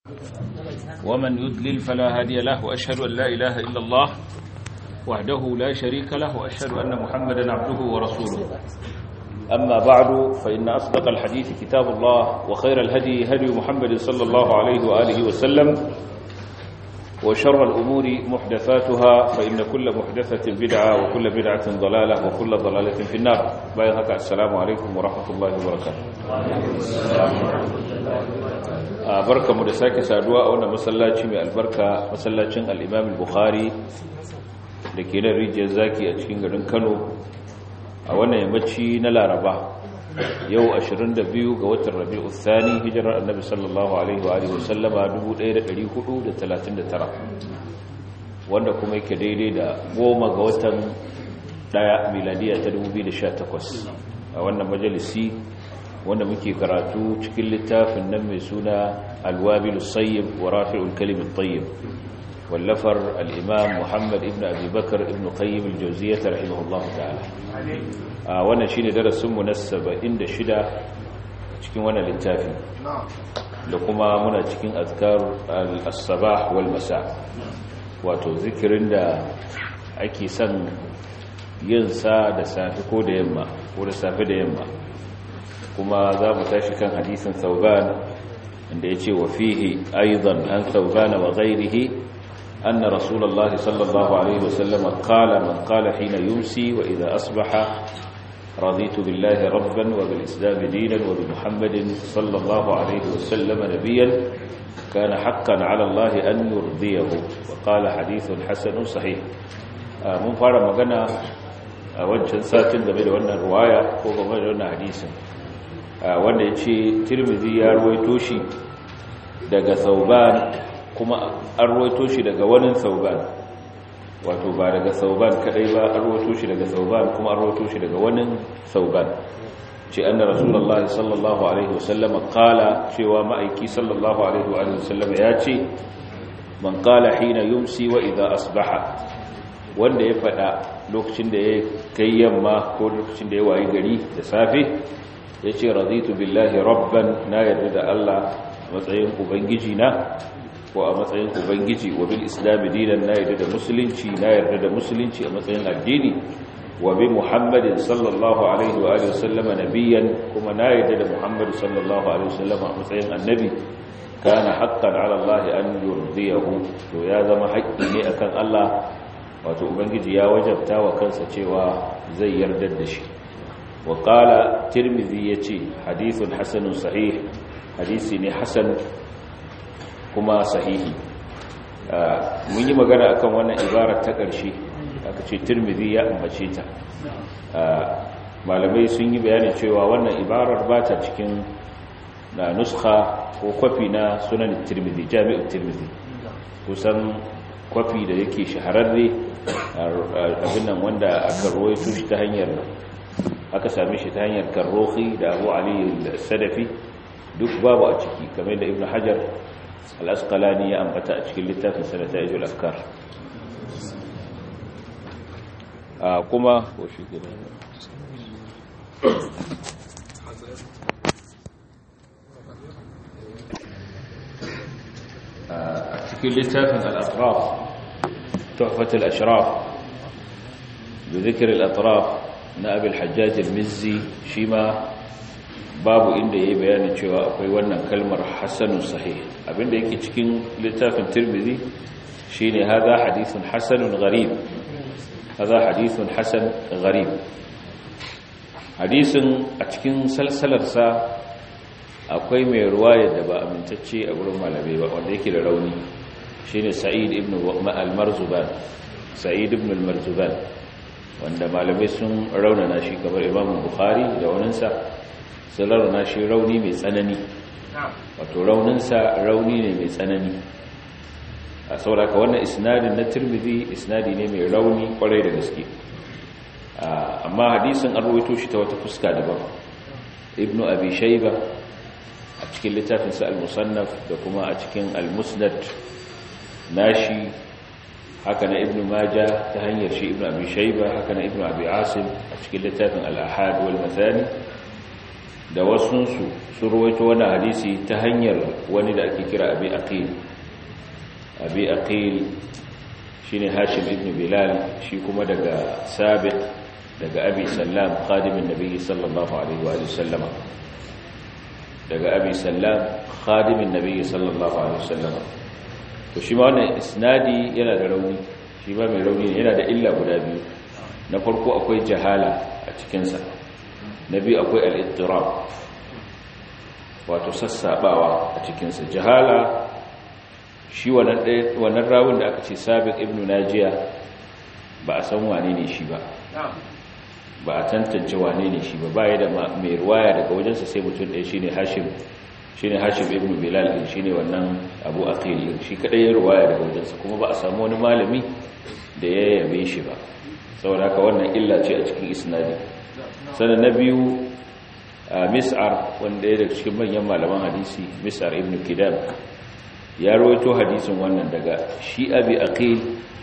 ومن يضلل فلا هادي له وأشهد أن لا إله إلا الله وحده لا شريك له وأشهد أن محمدا عبده ورسوله. أما بعد فإن أصدق الحديث كتاب الله وخير الهدي هدي محمد صلى الله عليه وآله وسلم وشر الأمور محدثاتها فإن كل محدثة بدعة وكل بدعة ضلالة وكل ضلالة في النار. بايعك السلام عليكم ورحمة الله وبركاته. barkamu da sake saduwa a wannan masallaci mai albarka, masallacin al-Imam al-Bukhari da ke nan rijiyar zaki a cikin garin Kano a wannan yammaci na Laraba yau 22 ga watan Rabiul Thani hijirar Annabi sallallahu alaihi wa alihi wasallama 1439 wanda kuma yake daidai da 10 ga watan 1 miladiya ta 2018 a wannan majalisi wanda muke karatu cikin littafin nan mai suna Al-Wabil As-Sayyib wa Rafi'ul Kalim At-Tayyib wallafar al-Imam Muhammad ibn Abi Bakr ibn Qayyim al-Jawziyyah rahimahullahu ta'ala. Wannan shine darasin mu na 76 cikin wannan littafi da kuma muna cikin azkar as-sabah wal masa, wato zikirin da ake son yin sa da safe ko da yamma ko da safe da yamma. kuma za mu tashi kan hadisin Thawban inda yace wa fihi aidan an Thawban wa ghayrihi anna Rasulullah sallallahu alaihi wasallam qala man qala hina yumsi wa idha asbaha raditu billahi rabban wa bil islam dinan wa bi Muhammadin sallallahu alaihi wasallam nabiyyan kana haqqan ala Allah an yurdiyahu wa qala hadithun hasanun sahih. Mun fara magana a wancan satin game da wannan riwaya ko game da wannan hadisin wanda ya ce Tirmidhi ya ruwaito shi daga Thawban kuma an ruwaito shi daga wani Thawban, wato ba daga Thawban kadai ba, an ruwaito shi daga Thawban kuma an ruwaito shi daga wani Thawban. Ce anna Rasulullahi sallallahu alaihi wasallam qala, cewa ma'aiki sallallahu alaihi wasallam ya ce man qala hina yumsi wa idha asbaha, wanda ya fada lokacin da ya kai yamma ko lokacin da ya wayi gari da safe, ya ce raditu billahi rabban, na yarda da Allah a matsayin ubangiji na ko a matsayin ubangiji, wa bil islam dinan, na yarda da musulunci, na yarda da musulunci a matsayin addini, wa bi Muhammadin sallallahu alaihi wa alihi wasallama nabiyyan, kuma na yarda da Muhammad sallallahu alaihi wasallama a matsayin annabi, kana haqqan ala Allah an yurdiyahu, to ya zama haƙƙi ne akan Allah, wato ubangiji ya wajabta wa kansa cewa zai yarda da shi. وقال ترمذي يتي حديث حسن صحيح، حديثي حسن كما صحيح. mun yi magana akan wannan ibarar ta ƙarshe aka ce Tirmidhi ya ambace ta. Malamai sun yi bayanin cewa wannan ibarar ba ta cikin na nuskha ko kwafi na sunan Tirmidhi, Jami'ut Tirmidhi. Kusan kwafi da yake shahararre abin nan wanda aka rawaito shi ta hanyar, aka same shi ta hanyar Karrohi da Abu Ali al-Sadafi, duk babu a ciki, kamar da Ibn Hajar al-Asqalani ya ambata a cikin littafin Sanata'ijul Afkar. Kuma a cikin littafin al-Atraf, Tuhfatul Ashraf bi dhikr al-atraf na Abil Hajjaj al-Mizzi, shi ma babu inda yayi bayanin cewa akwai wannan kalmar hasanun sahih. Abinda yake cikin littafin Tirmidhi shine hadha hadithun hasanun gharib, hadha hadithun hasan gharib. Hadisin a cikin salsalarsa akwai mai ruwaya da ba amintacce a gurin malamai ba, wanda yake da rauni, shine Sa'id ibn al-Marzuban, Sa'id ibn al-Marzuban, wanda malamai sun raunana shi, kamar Imam Bukhari da waninsa sun raunana shi rauni mai tsanani, wato rauninsa rauni ne mai tsanani. A sauraka wannan isnadin na Tirmidhi isnadi ne mai rauni kwarai da gaske, amma hadisin an rawaito shi ta wata fuska daban. Ibn Abi Shayba a cikin littafinsa al-Musannaf da kuma a cikin al-Musnad nashi, haka na Ibn Majah ta hanyar shi Ibn Abi Shayba, haka na Ibn Abi Asim a cikin littafin al-Ahad wal Mathani, da wasunsu sun rawaito wannan hadisi ta hanyar wani da ake kira abi aqil shine hashim ibn bilal shi kuma daga sabit daga abi sallam khadimin nabi sallallahu alaihi wa sallama daga abi sallam khadimin nabi sallallahu alaihi wa sallama to shi ma wannan isnadi yana da rauni shi ba mai rauni yana da illa guda biyu. Na farko akwai jahala a cikinsa, na biyu akwai al-ittirab wato sassabawa a cikinsa. Jahala shi wannan rawun da aka ce sabiq ibn najiya ba a san wane ne shi ba, ba a tantance wane ne shi ba, baya da mai ruwaya daga wajensa sai mutum ɗaya shine hashim ibn bilal din shine wannan abu aqil shi kadai ya ruwaya daga wajensa, kuma ba a samu wani malami da ya yabe shi ba, saboda haka wannan illa ce a cikin isnadi. Sannan na biyu mis'ar wanda ya daga cikin manyan malaman hadisi, mis'ar ibn kidam ya rawaito hadisin wannan daga shi abi aqil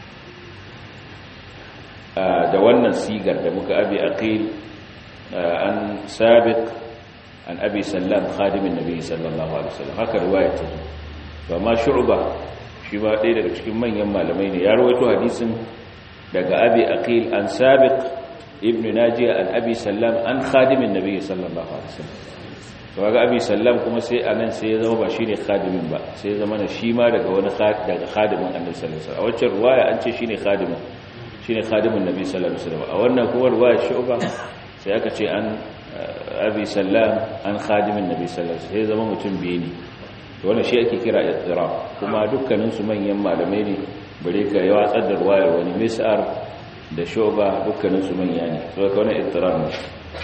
da wannan sigar da muka abi aqil an sabiq an abi sallam khadimin nabi sallallahu alaihi wasallam, haka riwayar ta to amma shu'ba shi ba ɗaya daga cikin manyan malamai ne ya rawaito hadisin daga abi aqil an sabiq ibn najiya an abi sallam an khadimin nabi sallallahu alaihi wasallam. to ga abi sallam kuma sai anan sai ya zama ba shine khadimin ba, sai ya zama shi ma daga wani daga khadimin annabi sallallahu alaihi wasallam. A wacce riwaya an ce shine khadimin nabi sallallahu alaihi wasallam, a wannan kuma riwaya shu'ba sai aka ce an abi sallam an khadimin nabi sallallahu alaihi wasallam, sai zama mutum biyu ne. to wannan shi ake kira ittirab, kuma dukkanin su manyan malamai ne, bare ka yawa tsaddar riwayar wani mis'ar da shu'ba dukkanin su manya ne, to ka wannan ittirab ne.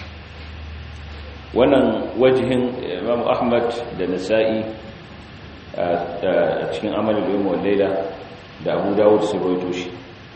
Wannan wajihin Imam Ahmad da Nasa'i a cikin Amalul Yawm wal Layla da Abu Dawud su rawaito shi.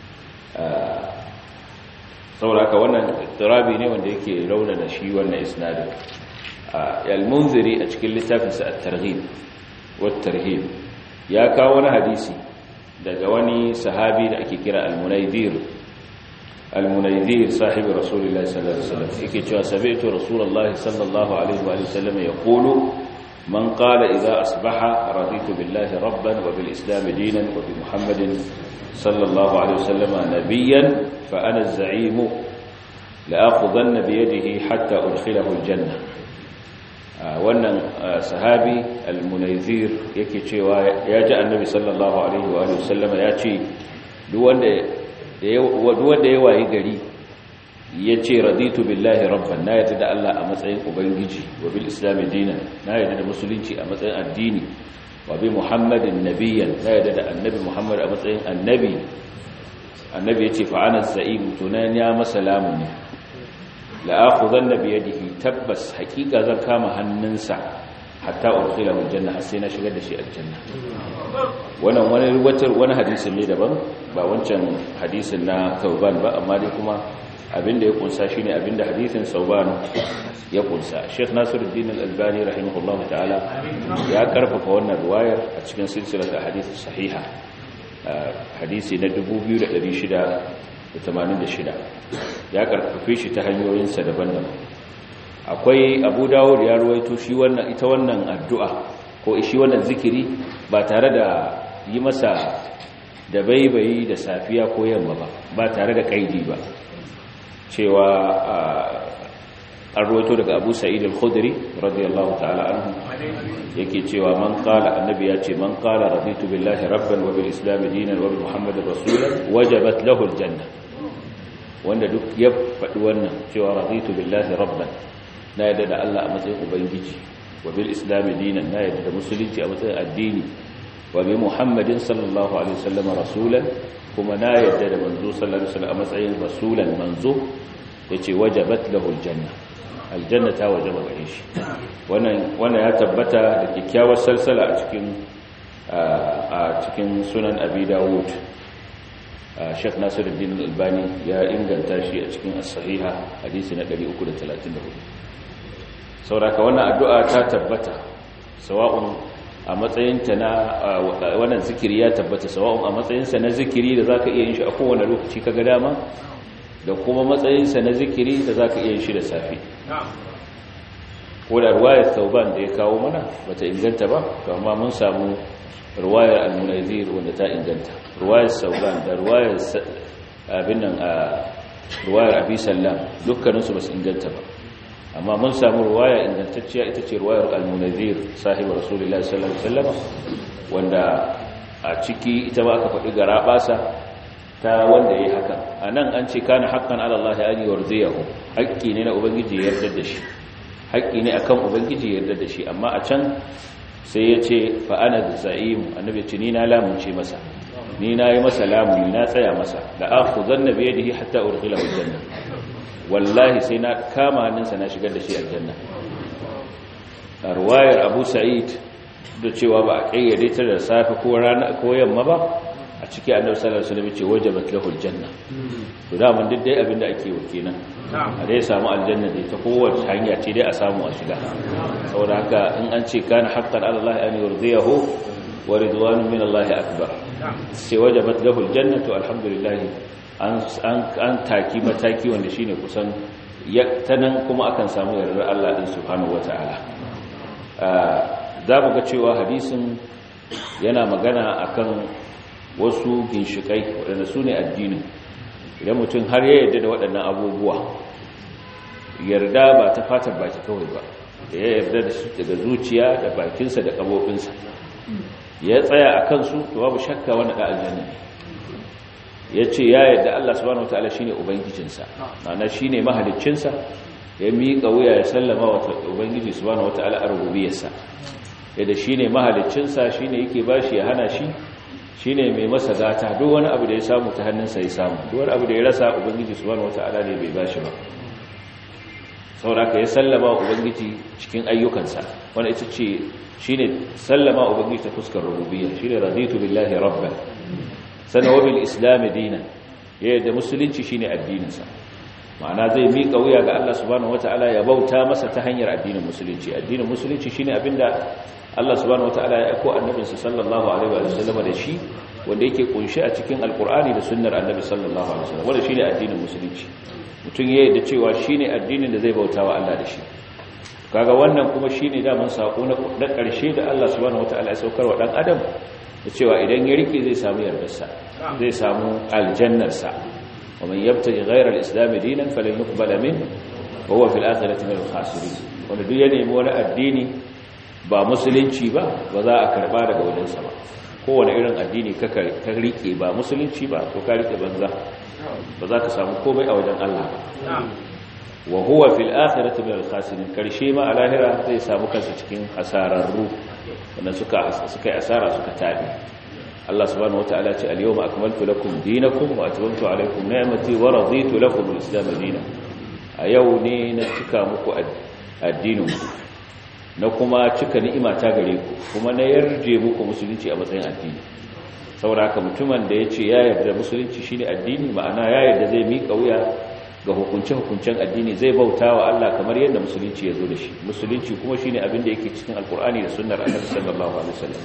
Saboda haka wannan ittirabi ne wanda yake raunana shi wannan isnadin. Al-Munziri a cikin littafinsa At-Targhib wat-Tarhib ya kawo wani hadisi daga wani sahabi da ake kira Al-Munaydir sahibi Rasulullahi sallallahu alaihi wasallam, yake cewa sami'tu Rasulullahi sallallahu alaihi wa sallam yaqulu man qala idza asbaha raditu billahi rabban wa bil islam dinan wa bi Muhammadin sallallahu alaihi wasallam nabiyyan fa ana az-za'im la akhudhanna bi yadihi hatta udkhilahu al-janna. Wannan sahabi Al-Munaydir yake cewa ya ji annabi sallallahu alaihi wa sallam ya ce duk wanda ya wayi gari ya ce raditu billahi rabban, na yarda da Allah a matsayin ubangiji, wa bil islam dinan, na yarda da musulunci a matsayin addini, wa bi Muhammadin nabiyyan, na yarda da annabi Muhammad a matsayin annabi yace fa ana za'im, tunan ya masalamu ne, la akhudhanna bi yadihi, tabbas hakika zan kama hannunsa hatta urkhilahu aljanna, sai na shigar da shi aljanna. Wannan wani hadisin ne daban, ba wancan hadisin na Thawban ba, amma dai kuma abinda ya kunsa shine abinda hadisin Thawban ya kunsa. Sheikh Nasiruddin Al-Albani rahimahullahu ta'ala ya karfafa wannan riwayar a cikin silsilar ahadith sahiha, hadisi na 2686 ya karfafe shi ta hanyoyinsa daban-daban. Akwai Abu Dawud ya ruwaito shi ita wannan addu'a ko shi wannan zikiri ba tare da yi masa da baibayi da safiya ko yamma ba tare da kaidi ba, cewa an ruwaito daga Abu Sa'id al-Khudri radiyallahu ta'ala anhu yake cewa man qala, annabi ya ce man qala raditu billahi rabban wa bil islam dinan wa bi Muhammadin rasulan wajabat lahu al-janna. Wanda duk ya faɗi wannan cewa raditu billahi rabban, na yadda da Allah a matsayin ubangiji, wa bil islam dinan, na yadda da musulunci a matsayin addini, wa bi Muhammadin sallallahu alaihi wasallam rasulan, kuma na yadda da manzo sallallahu alaihi wasallam a matsayin rasulan manzo, yace wajabat lahu aljanna, aljanna ta wajaba gare shi. Wannan ya tabbata da kikkiawar salsala a cikin sunan Abi Dawud. Sheikh Nasiruddin Al-Albani ya inganta shi a cikin as-sahiha hadisi na 334. Sauraka wannan addu'a ta tabbata, sawa'un a matsayinta na wannan zikiri ya tabbata, sawa'un a matsayinsa na zikiri da zaka iya yin shi a kowane lokaci kaga dama, da kuma matsayinsa na zikiri da zaka iya yin shi da safi ko da ruwayar Thawban da ya kawo mana bata inganta ba to amma mun samu ruwayar al-Munazir wanda ta inganta, ruwayar Thawban da ruwayar ruwayar Abi Sallam dukkaninsu basu inganta ba, amma mun samu ruwaya ingantacciya ita ce ruwayar al-Munazir sahibi Rasulullahi sallallahu alaihi wasallam wanda a ciki ita ba aka faɗi garabasa ta wanda yayi haka. Anan an ce kana haqqan ala Allah an yurdiyahu, haƙƙi ne na ubangiji ya yarda da shi, haƙƙi ne akan ubangiji ya yarda da shi, amma a can sai ya ce fa ana za'im, annabi ce ni na lamunce masa, ni na yi masa lamuni, na tsaya masa, da akhudhanna bi yadihi hatta urkhilahu aljanna, wallahi sai na kama hannunsa na shigar da shi aljanna. A ruwayar Abu Sa'id da cewa ba a kayyade ta da safe ko rana ko yamma ba, a ciki annabi sallallahu alaihi wasallam ce wajabat lahu aljanna. To da mun dai abinda ake yi kenan, a dai samu aljanna dai ta kowace hanya ce dai a samu a shiga. Saboda haka in an ce kana haqqan ala Allah an yurdiyahu wa ridwanun min Allah akbar, sai wajabat lahu aljanna, to alhamdulillah an taki mataki wanda shine kusan ta nan kuma akan samu yardar Allah din subhanahu wataala. Za mu ga cewa hadisin yana magana akan wasu ginshikai waɗanda su ne addinin. Idan mutum har ya yarda da waɗannan abubuwa, yarda ba ta fatar baki kawai ba, ya yarda da su daga zuciya da bakinsa da ƙabobinsa, ya tsaya a kansu, to babu shakka wani da aljanna. Ya ce ya yarda Allah subhanahu wataala shine ubangijinsa, ma'ana shine mahaliccinsa, ya miƙa wuya ya sallama wa ubangiji subhanahu wataala a rububiyarsa, yadda shine mahaliccinsa, shine yake bashi ya hana shi, shine mai masa gata, duk wani abu da ya samu ta hannunsa ya samu, duk wani abu da ya rasa ubangiji subhanahu wataala ne bai bashi ba. Saboda ya sallama wa ubangiji cikin ayyukansa, wanda ita ce shine sallama wa ubangiji ta fuskar rububiyya, shine raditu billahi rabban, sanawa bil islam dinan, yadda musulunci shine addininsa, ma'ana zai miƙa wuya ga Allah subhanahu wataala ya bauta masa ta hanyar addinin musulunci. Addinin musulunci shine abinda Allah subhanahu wataala ya aiko annabinsa sallallahu alaihi wa sallam da shi, wanda yake kunshi a cikin alqur'ani da sunnar annabi sallallahu alaihi wasallam, wanda shine addinin musulunci. Mutum ya yarda cewa shine addinin da zai bautawa Allah da shi. Kaga wannan kuma shine daman sako na ƙarshe da Allah subhanahu wataala ya saukar wa dan adam, da cewa idan ya rike zai samu yardarsa, zai samu aljannarsa. wa man yabtaji ghayra al-islam dinan falan yuqbala minhu wa huwa fil akhirati min al-khasirin. Wanda duk ya nemi wani addini ba musulunci ba, ba za a karba daga wajensa ba. Kowane irin addini ka rike ba musulunci ba, to ka rike banza, ba za ka samu komai a wajen Allah ba. Wa huwa fil akhirati min al-khasirin, karshe ma a lahira zai samu kansa cikin hasararru wanda suka yi asara, suka tabi. Allah subhanahu wataala ce al-yawma akmaltu lakum dinakum wa atmamtu alaykum ni'mati wa raditu lakum al-islam dinan. A yau ne na cika muku addinin ku, na kuma cika ni'imata gare ku, kuma na yarje muku musulunci a matsayin addini. Saboda haka mutumin da yace ya yarda musulunci shine addini, ma'ana ya yarda zai mika wuya ga hukunce-hukuncen addini, zai bauta wa Allah kamar yadda musulunci ya zo da shi. Musulunci kuma shine abin da yake cikin alkur'ani da sunnar annabi sallallahu alaihi wasallam.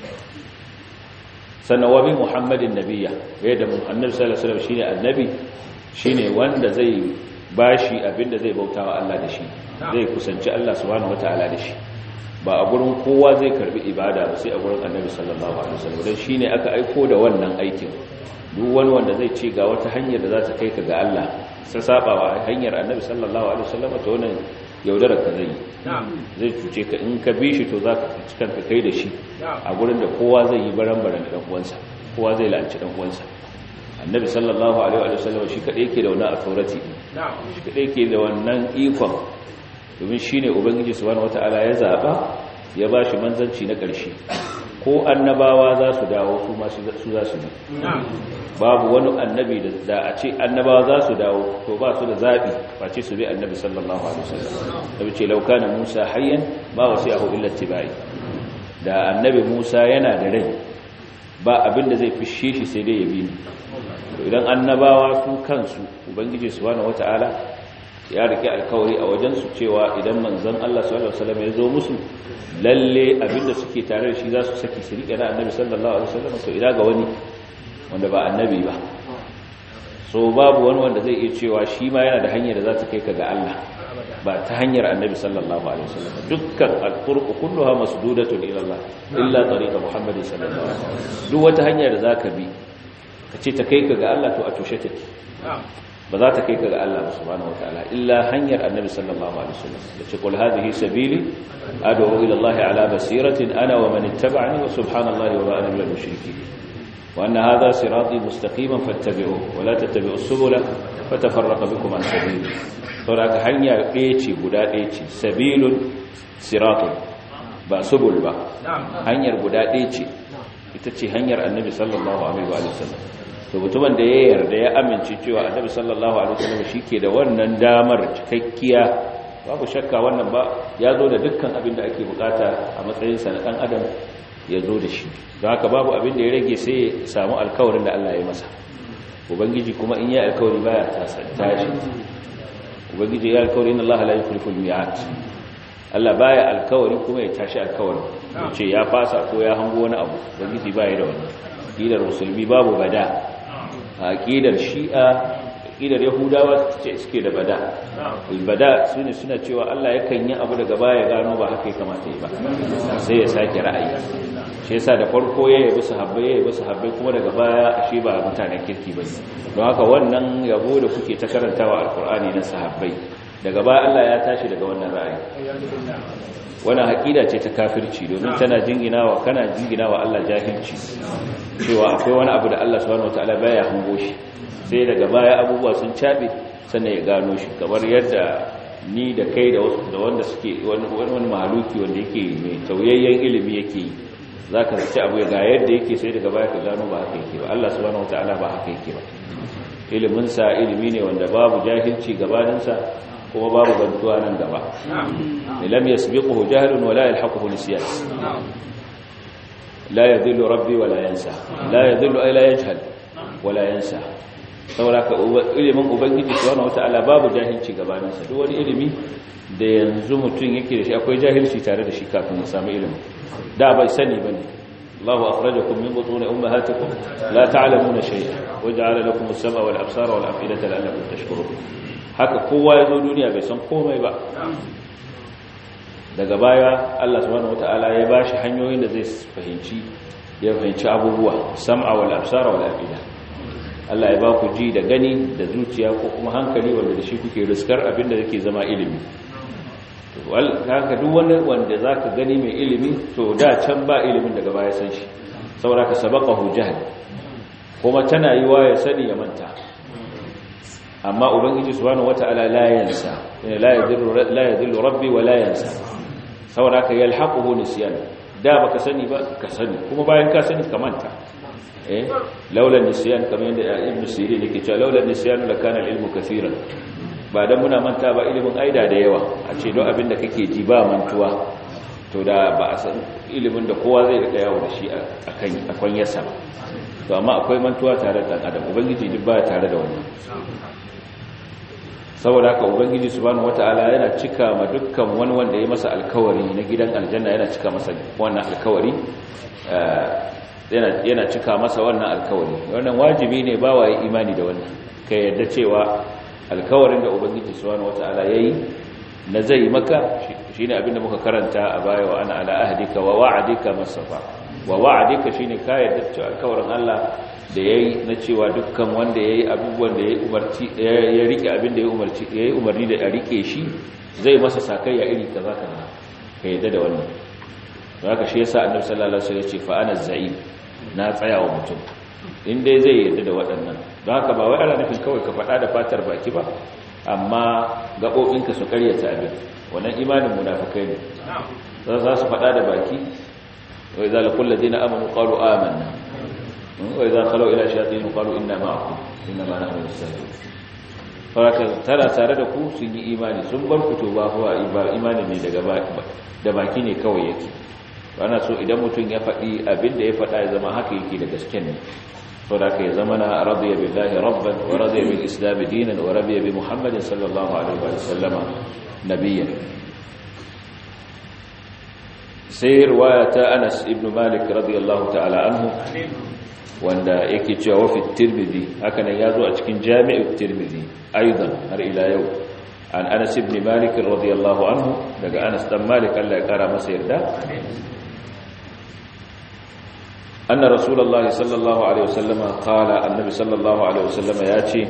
Sannan wa bi muhammadin nabiyya, yadda annabi sallallahu alaihi wasallam shine annabi, shine wanda zai bashi abin da zai bauta wa Allah da shi, zai kusanci Allah subhanahu wataala da shi. Ba a gurin kowa zai karbi ibada ba sai a gurin annabi sallallahu alaihi wasallam, dan shine aka aiko da wannan aikin. Duk wani wanda zai ce ga wata hanyar da za ta kai ka ga Allah, sai sabawa hanyar annabi sallallahu alaihi wasallam, to wannan yaudarar ka zai cuce ka. In ka bi shi to za ka cikin ka kai da shi a gurin da kowa zai yi baran-baran da dan uwansa, kowa zai lanci dan uwansa. Annabi sallallahu alaihi wasallam shi kadai yake da wannan authority, shi kadai yake da wannan ikon, domin shine ubangiji subhanahu wataala ya zaba, ya bashi manzanci na ƙarshe. Ko annabawa za su dawo su ma su za su bi. Babu wani annabi da a ce annabawa za su dawo to ba su da zabi face su bi annabi sallallahu alaihi wasallam. Nabi ce law kana Musa hayyan ma wasi'ahu illa ittiba'i. Da annabi Musa yana da rai ba abin da zai fishe shi sai dai ya bi ni. To idan annabawa su kansu ubangiji subhanahu wataala ya rike alkawari a wajen su cewa idan manzon Allah sallallahu alaihi wasallam ya zo musu, lalle abinda suke tare da shi za su saki su rike na annabi sallallahu alaihi wasallam. To ina ga wani wanda ba annabi ba, so babu wani wanda zai iya cewa shi ma yana da hanyar da za ta kai ka ga Allah. ba ta hanyar annabi sallallahu alaihi wasallam dukkan al-turuq kulluha masdudatun ila Allah illa tariqa Muhammadin sallallahu alaihi wasallam duk wata hanya da zaka bi kace ta kai ka ga Allah to a tushe take ba za ta kai ka ga Allah subhanahu wataala illa hanyar annabi sallallahu alaihi wasallam yace qul hadhihi sabili ad'u ila Allah ala basiratin ana wa man ittaba'ani wa subhanallahi wa ana minal mushrikeen wa anna hadha sirati mustaqiman fattabi'uhu wa la tattabi'us subula fatafarraqa bikum an sabili saboda hanya ɗaya ce guda ɗaya ce sabilun siratun ba subul ba hanyar guda ɗaya ce ita ce hanyar annabi sallallahu alaihi wa sallam to mutumin da ya yarda ya amince cewa annabi sallallahu alaihi wa sallam shike da wannan damar cikakkiya babu shakka wannan ba ya zo da dukkan abin da ake bukata a matsayin sa na dan adam ya zo da shi don haka babu abin da ya rage sai ya samu alkawarin da Allah ya masa ubangiji kuma in ya alkawari baya tashi ubangiji ya alkawari inna Allah la yukhlifu al-mi'ad Allah baya alkawari kuma ya tashi alkawarin ce ya fasa ko ya hango wani abu ubangiji baya da wannan aqidar musulmi babu bada aqidar shi'a aqidar yahudawa ce suke da bada al-bada suna cewa Allah yakan yi abu daga baya gano ba haka ya kamata yi ba sai ya sake ra'ayi shi yasa da farko ya yabi sahabbai kuma daga baya ashe ba mutanen kirki bane don haka wannan yabo da kuke ta karantawa alqur'ani na sahabbai daga baya Allah ya tashi daga wannan ra'ayi wannan aqida ce ta kafirci domin tana jinginawa Allah jahilci cewa akwai wani abu da Allah subhanahu wataala baya hango shi sai daga baya abubuwa sun cabe sannan ya gano shi kamar yadda ni da kai da wasu da wanda suke wani mahaluki wanda yake mai tauyayyen ilimi yake yi zaka ci abu ga yadda yake sai daga baya ka gano ba haka yake ba Allah subhanahu wataala ba haka yake ba ilimin sa ilimi ne wanda babu jahilci gabanin sa kuma babu bantuwa nan gaba lam yasbiquhu jahlun wala yalhaquhu nisyan la yadhillu rabbi wala yansa la yadhillu ay la yajhal wala yansa saboda ilimin ubangiji subhanahu wataala babu jahilci gabanin sa duk wani ilimi da yanzu mutum yake da shi akwai jahilci tare da shi kafin ya samu ilimi da bai sani bane Allahu akhrajakum min butun ummahatikum la ta'lamuna shay'an waja'ala lakum as-sam'a wal absara wal af'idata la'allakum tashkurun haka kowa ya zo duniya bai san komai ba daga baya Allah subhanahu wataala ya bashi hanyoyin da zai fahimci abubuwa sam'a wal absara wal af'ida Allah ya ba ku ji da gani da zuciya ko kuma hankali wanda da shi kuke riskar abinda yake zama ilimi to haka duk wanda zaka gani mai ilimi to da can ba ilimin daga baya san shi saboda ka sabaqahu jahl kuma tana yiwa ya sani ya manta amma ubangiji subhanahu wataala la yansa la yadhillu rabbi wa la yansa saboda ka yalhaquhu nisyan da baka sani ba ka sani kuma bayan ka sani ka manta laula nisyan kamar yadda ibn sirin yake cewa laula nisyan la kana al-ilmu kaseeran ba dan muna manta ba ilimin aida da yawa a ce don abinda kake ji ba mantuwa to da ba a san ilimin da kowa zai rika yawo da shi akan yasa ba to amma akwai mantuwa tare da dan adam ubangiji duk ba tare da wannan saboda haka ubangiji subhanahu wataala yana cika ma dukkan wani wanda ya masa alkawari na gidan aljanna yana cika masa wannan alkawari yana cika masa wannan alkawari wannan wajibi ne ba wa imani da wannan kai yadda cewa alkawarin da ubangiji subhanahu wataala yayi na zai maka shine abinda muka karanta a baya wa ana ala ahdika wa wa'dika masafa wa wa'dika shine ka yadda cewa alkawarin Allah da yayi na cewa dukkan wanda yayi abubuwan da yayi umarci ya rike abin da yayi umarni da a rike shi zai masa sakayya iri kaza kaza ka yadda da wannan haka shi yasa annabi sallallahu alaihi wasallam ya ce fa ana za'im na tsaya wa mutum in dai zai yadda da waɗannan don haka ba wai ana nufin kawai ka faɗa da fatar baki ba amma gaɓoɓinka su karyata abin wannan imanin munafikai ne za su faɗa da baki wa idza laqul ladina amanu qalu amanna wa idza khalu ila shayatin qalu inna ma'akum inna ma nahnu mustahzi'un faraka tara tare da ku sun yi imani sun bar ku to ba huwa imani ne daga da baki ne kawai yake ana so idan mutum ya faɗi abin da ya faɗa ya zama haka yake da gaske ne saboda ka ya zama na radiya billahi rabban wa radiya bil islam dinan wa radiya bi muhammadin sallallahu alaihi wa sallama nabiyyan sai riwaya ta Anas ibn Malik radiyallahu ta'ala anhu wanda yake cewa wa fi Tirmidhi haka nan yazo a cikin Jami'ut Tirmidhi aidan har ila yau an Anas ibn Malik radiyallahu anhu daga Anas dan Malik Allah ya kara masa yarda anna rasulullahi sallallahu alaihi wasallam qala annabi sallallahu alaihi wasallam yace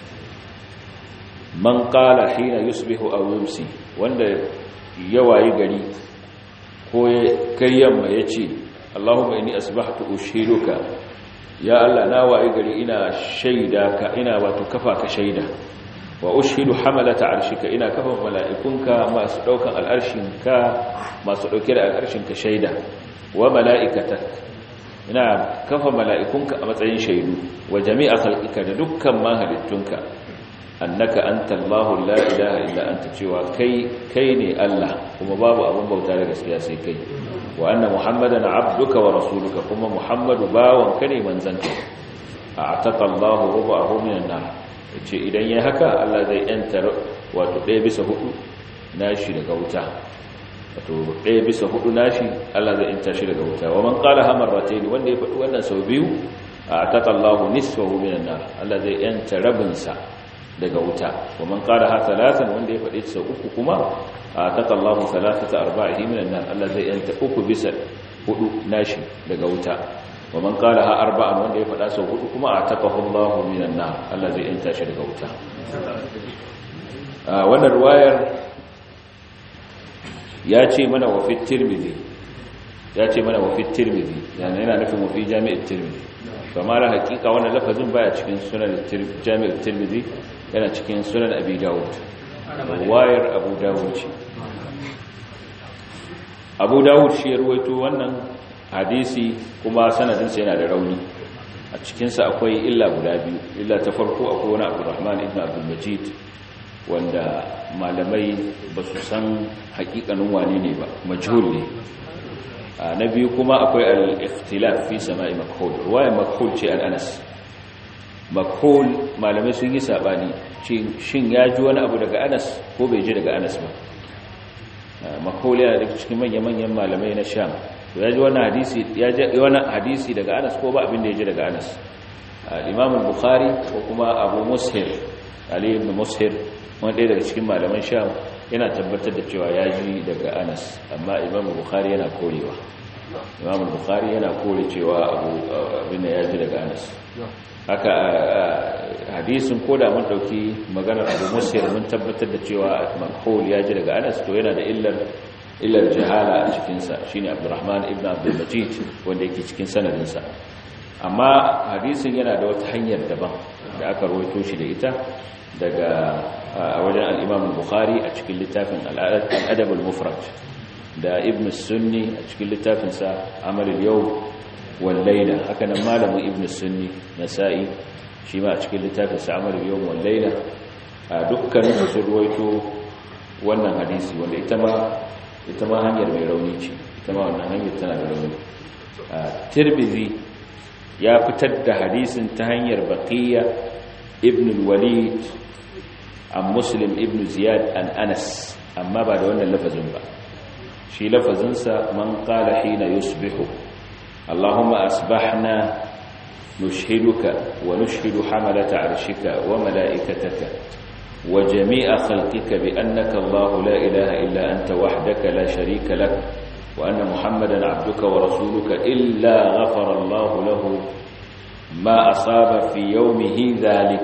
man qala hina yusbihu aw yumsi wanda ya wayi gari ko kai yamma yace Allahumma inni asbahtu ushiduka ya Allah na wayi gari ina shaida ka ina wato kafa ka shaida wa ushidu hamalata arshika ina kafa mala'ikunka masu daukan al'arshinka masu dauke da al'arshinka shaida wa mala'ikatak ina kafa mala'ikunka a matsayin shaidu wa jami'a khalqika da dukkan mahalittunka annaka antallahu la ilaha illa anta cewa kai ne Allah kuma babu abun bauta da gaskiya sai kai wa anna muhammadan abduka wa rasuluka kuma muhammadu bawanka ne manzanka a'taqa Allahu rubahu minan nar ce idan yayi haka Allah zai yanta wato 1/4 nashi daga wuta wato 1/4 nashi Allah zai yanta shi daga wuta wa man qala hamarratayn wanda ya faɗi wannan sau biyu a'taqa Allahu nisfahu minan nar Allah zai yanta rabinsa daga wuta wa man qala ha thalathan wanda ya faɗi sau uku kuma a'taqa Allahu thalathata arba'ihi minan nar Allah zai yanta 3/4 nashi daga wuta wa man qala ha arba'an wanda ya faɗa sau hudu kuma ataqahu Allahu minan nar Allah zai yanta shi daga wuta wannan riwayar ya ce mana wa fi Tirmidhi yana nufin wa fi Jami' at-Tirmidhi kamar hakika wannan lafazin baya cikin sunan Jami' at-Tirmidhi yana cikin sunan Abi Dawud riwayar Abu Dawud ce Abu Dawud shi ya ruwaito wannan hadisi kuma sanadinsa yana da rauni a cikinsa akwai illa guda biyu illa ta farko akwai wani Abdurrahman ibn Abdul Majid wanda malamai ba su san hakikanin wane ne ba majhul ne na biyu kuma akwai al-ikhtilaf fi sama'i makhul ruwaya makhul ce al-Anas makhul malamai sun yi sabani shin ya ji wani abu daga Anas ko bai ji daga Anas ba makhul yana daga cikin manyan malamai na Sham ya ji wannan hadisi daga Anas ko ba abin da ya ji daga Anas al-Imam al-Bukhari ko kuma Abu Mushir Ali ibn Mushir wanda daga cikin malaman Sham yana tabbatar da cewa ya ji daga Anas amma Imam al-Bukhari yana korewa Imam al-Bukhari yana kore cewa abin da ya ji daga Anas haka hadisin koda mun dauki maganar Abu Mushir mun tabbatar da cewa manqul ya ji daga Anas to yana da illar jahala a cikinsa shi ne Abdurrahman ibn Abdul Majid wanda yake cikin sanadinsa amma hadisin yana da wata hanyar daban da aka rawaito shi da ita daga wajen al-Imam al-Bukhari a cikin littafin al-Adab al-Mufrad da Ibn Sunni a cikin littafinsa Amal al-Yawm wal Layla haka nan malamin Ibn Sunni Nasa'i shi ma a cikin littafinsa Amal al-Yawm wal Layla dukkanin su rawaito wannan hadisi wanda ita ma hanyar mai rauni ce ita ma wannan hanyar tana da rauni Tirmidhi ya fitar da hadisin ta hanyar Baqiya ibn al-Walid an Muslim ibn Ziyad an Anas amma ba da wannan lafazin ba shi lafazinsa man qala hina yusbihu Allahumma asbahna nushhiduka wa nushhidu hamalata arshika wa malaikataka وجميع خلقك بأنك الله لا إله إلا أنت وحدك لا شريك لك وأن محمدا عبدك ورسولك إلا غفر الله له ما أصاب في يومه ذلك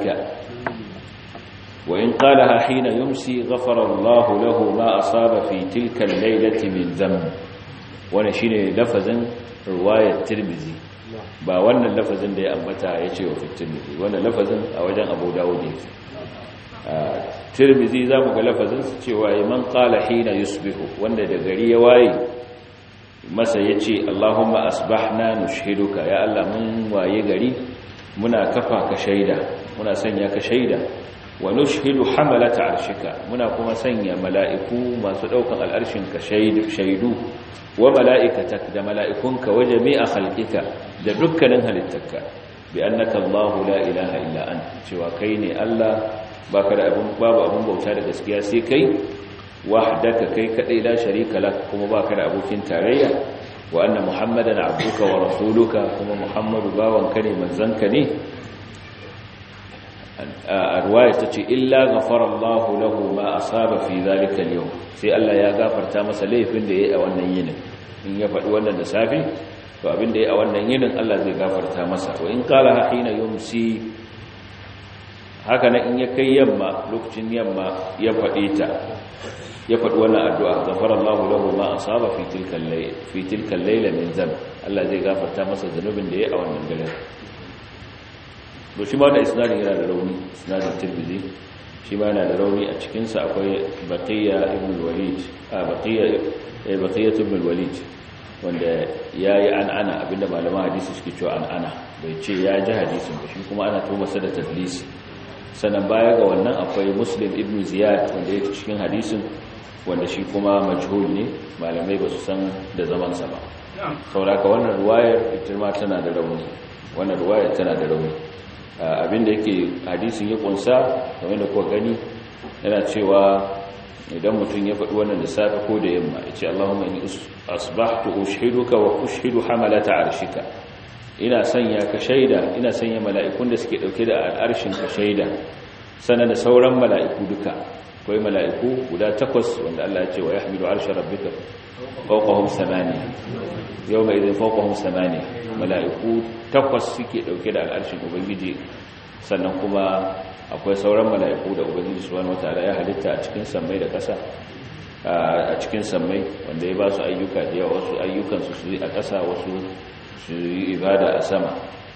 وإن قالها حين يمسي غفر الله له ما أصاب في تلك الليلة من ذنب ونشين لفظا رواية الترمذي ba wannan lafazin da ya ambata ya ce wa Tirmidhi wannan lafazin a wajen Abu Dawud yake Tirmidhi zamu ga lafazin cewa man qala hina yusbihu wanda da gari ya waye masa yace Allahumma asbahna nushhiduka ya Allah mun waye gari muna kafa ka shaida muna sanya ka shaida wa nushhidu hamalata arshika muna kuma sanya mala'iku masu daukan al'arshin ka shaidu wa mala'ikatak da mala'ikunka wa jami'a khalqika da dukkanin halittarka bi annaka Allahu la ilaha illa anta cewa kai ne Allah babu abun bauta da gaskiya sai kai wahdaka kai kadai la sharika lak kuma baka da abokin tarayya wa anna muhammadan abduka wa rasuluka kuma muhammadu bawanka ne manzanka ne a ruwaya tace illa ghafara Allahu lahu ma asaba fi zalika al-yawm sai Allah ya gafarta masa laifin da yayi a wannan yinin in ya faɗi wannan da safi to abin da yayi a wannan yinin Allah zai gafarta masa wa in qala hina yumsi haka nan in ya kai yamma lokacin yamma ya faɗi wannan addu'a ghafarallahu lahu ma asaba fi tilka al-layla min dhanb Allah zai gafarta masa zanubin da yayi a wannan dare to shi ma da isnadin yana da rauni isnadin Tirmidhi shi ma yana da rauni a cikin sa akwai Baqiya ibn al-Walid Baqiya ibn al-Walid wanda yayi ana abinda malaman hadisi suke cewa ana bai ce ya ji hadisin ba shi kuma ana tuhumar sa da tadlisi sannan baya ga wannan akwai Muslim ibn Ziyad wanda yake cikin hadisin wanda shi kuma majhul ne malamai ba su san da zaman sa ba saboda wannan ruwayar ita ma tana da rauni abinda yake hadisin ya kunsa kamar da kuka gani yana cewa idan mutum ya faɗi wannan da safe ko da yamma ya ce Allahumma inni asbahtu ushiduka wa ushidu hamalata arshika ina sanya ka shaida ina sanya mala'ikun da suke dauke da al'arshin ka shaida sanan da sauran mala'iku duka akwai mala'iku guda 8 wanda Allah ya ce wa yahmilu arsha rabbika fawqahum 8 yawma idhin fawqahum 8 mala'iku 8 suke dauke da al'arshin ubangiji sannan kuma akwai sauran mala'iku da ubangiji subhanahu wataala ya halitta a cikin sammai da ƙasa a cikin sammai wanda ya ba su ayyuka da yawa wasu ayyukan su yi a ƙasa wasu su yi ibada a sama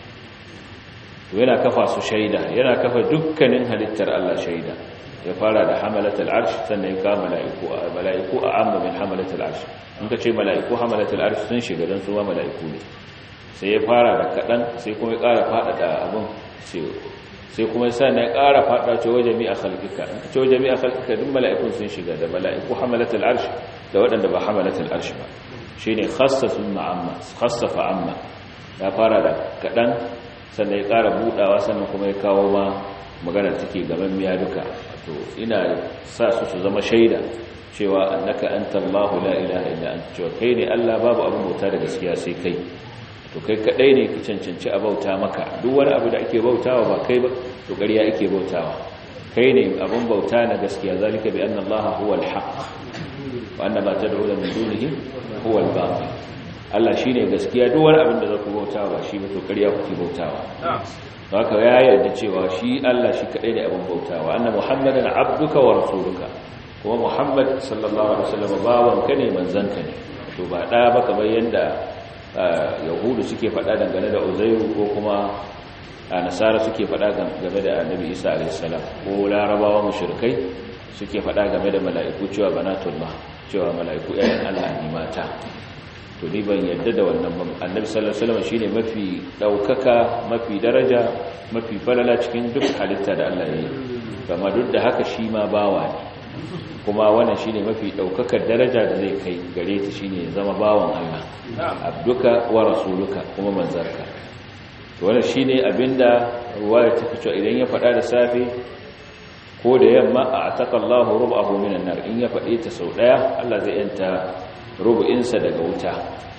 yana kafa su shaida yana kafa dukkanin halittar Allah shaida ya fara da hamalatul arsh sannan ya kama mala'iku a amma min hamalatul arsh in ka ce mala'iku hamalatul arsh sun shiga dan su ma mala'iku ne sai ya fara da kadan sai kuma ya ƙara fada da abun sai kuma sannan ya ƙara fada cewa jami'a khalqika in ka ce jami'a khalqika duk mala'ikun sun shiga da mala'iku hamalatul arsh da waɗanda ba hamalatul arsh ba shine khassasun ma'amma khassafa amma ya fara da kadan sannan ya ƙara budawa sannan kuma ya kawo ma maganar take gaban miya duka to ina sa su zama shaida cewa annaka antallahu la ilaha illa anta cewa kai ne Allah babu abin bauta da gaskiya sai kai to kai kadai ne ki cancanci a bauta maka duk wani abu da ake bautawa ba kai ba to ƙarya ake bautawa kai ne abin bauta na gaskiya zalika bi anna Allah huwa al-haq wa anna ma tad'una min dunihi huwa al-batil Allah shine gaskiya duk wani abin da zaku bautawa ba shi ba to ƙarya kuke bautawa haka ya yarda cewa shi Allah shi kadai ne abin bautawa anna muhammadan abduka wa rasuluka kuma muhammad sallallahu alaihi wasallam bawanka ne manzanka ne to ba da ba kamar yanda yahudu suke faɗa dangane da uzairu ko kuma nasara suke faɗa game da annabi isa alaihi salam ko larabawa mushrikai suke faɗa game da mala'iku cewa banatullah cewa mala'iku ƴaƴan Allah ne mata to ni ban yadda da wannan ba annabi sallallahu alaihi wasallam shine mafi daukaka mafi daraja mafi falala cikin duk halitta da Allah ya yi kuma duk da haka shi ma bawa ne kuma wannan shine mafi daukakar daraja da zai kai gare ta shine zama bawan Allah abduka wa rasuluka kuma manzarka to wannan shine abinda ruwaya ta fice idan ya fada da safe ko da yamma a'taqa Allahu rubahu minan nar in ya fade ta sau daya Allah zai yanta rubu'insa daga wuta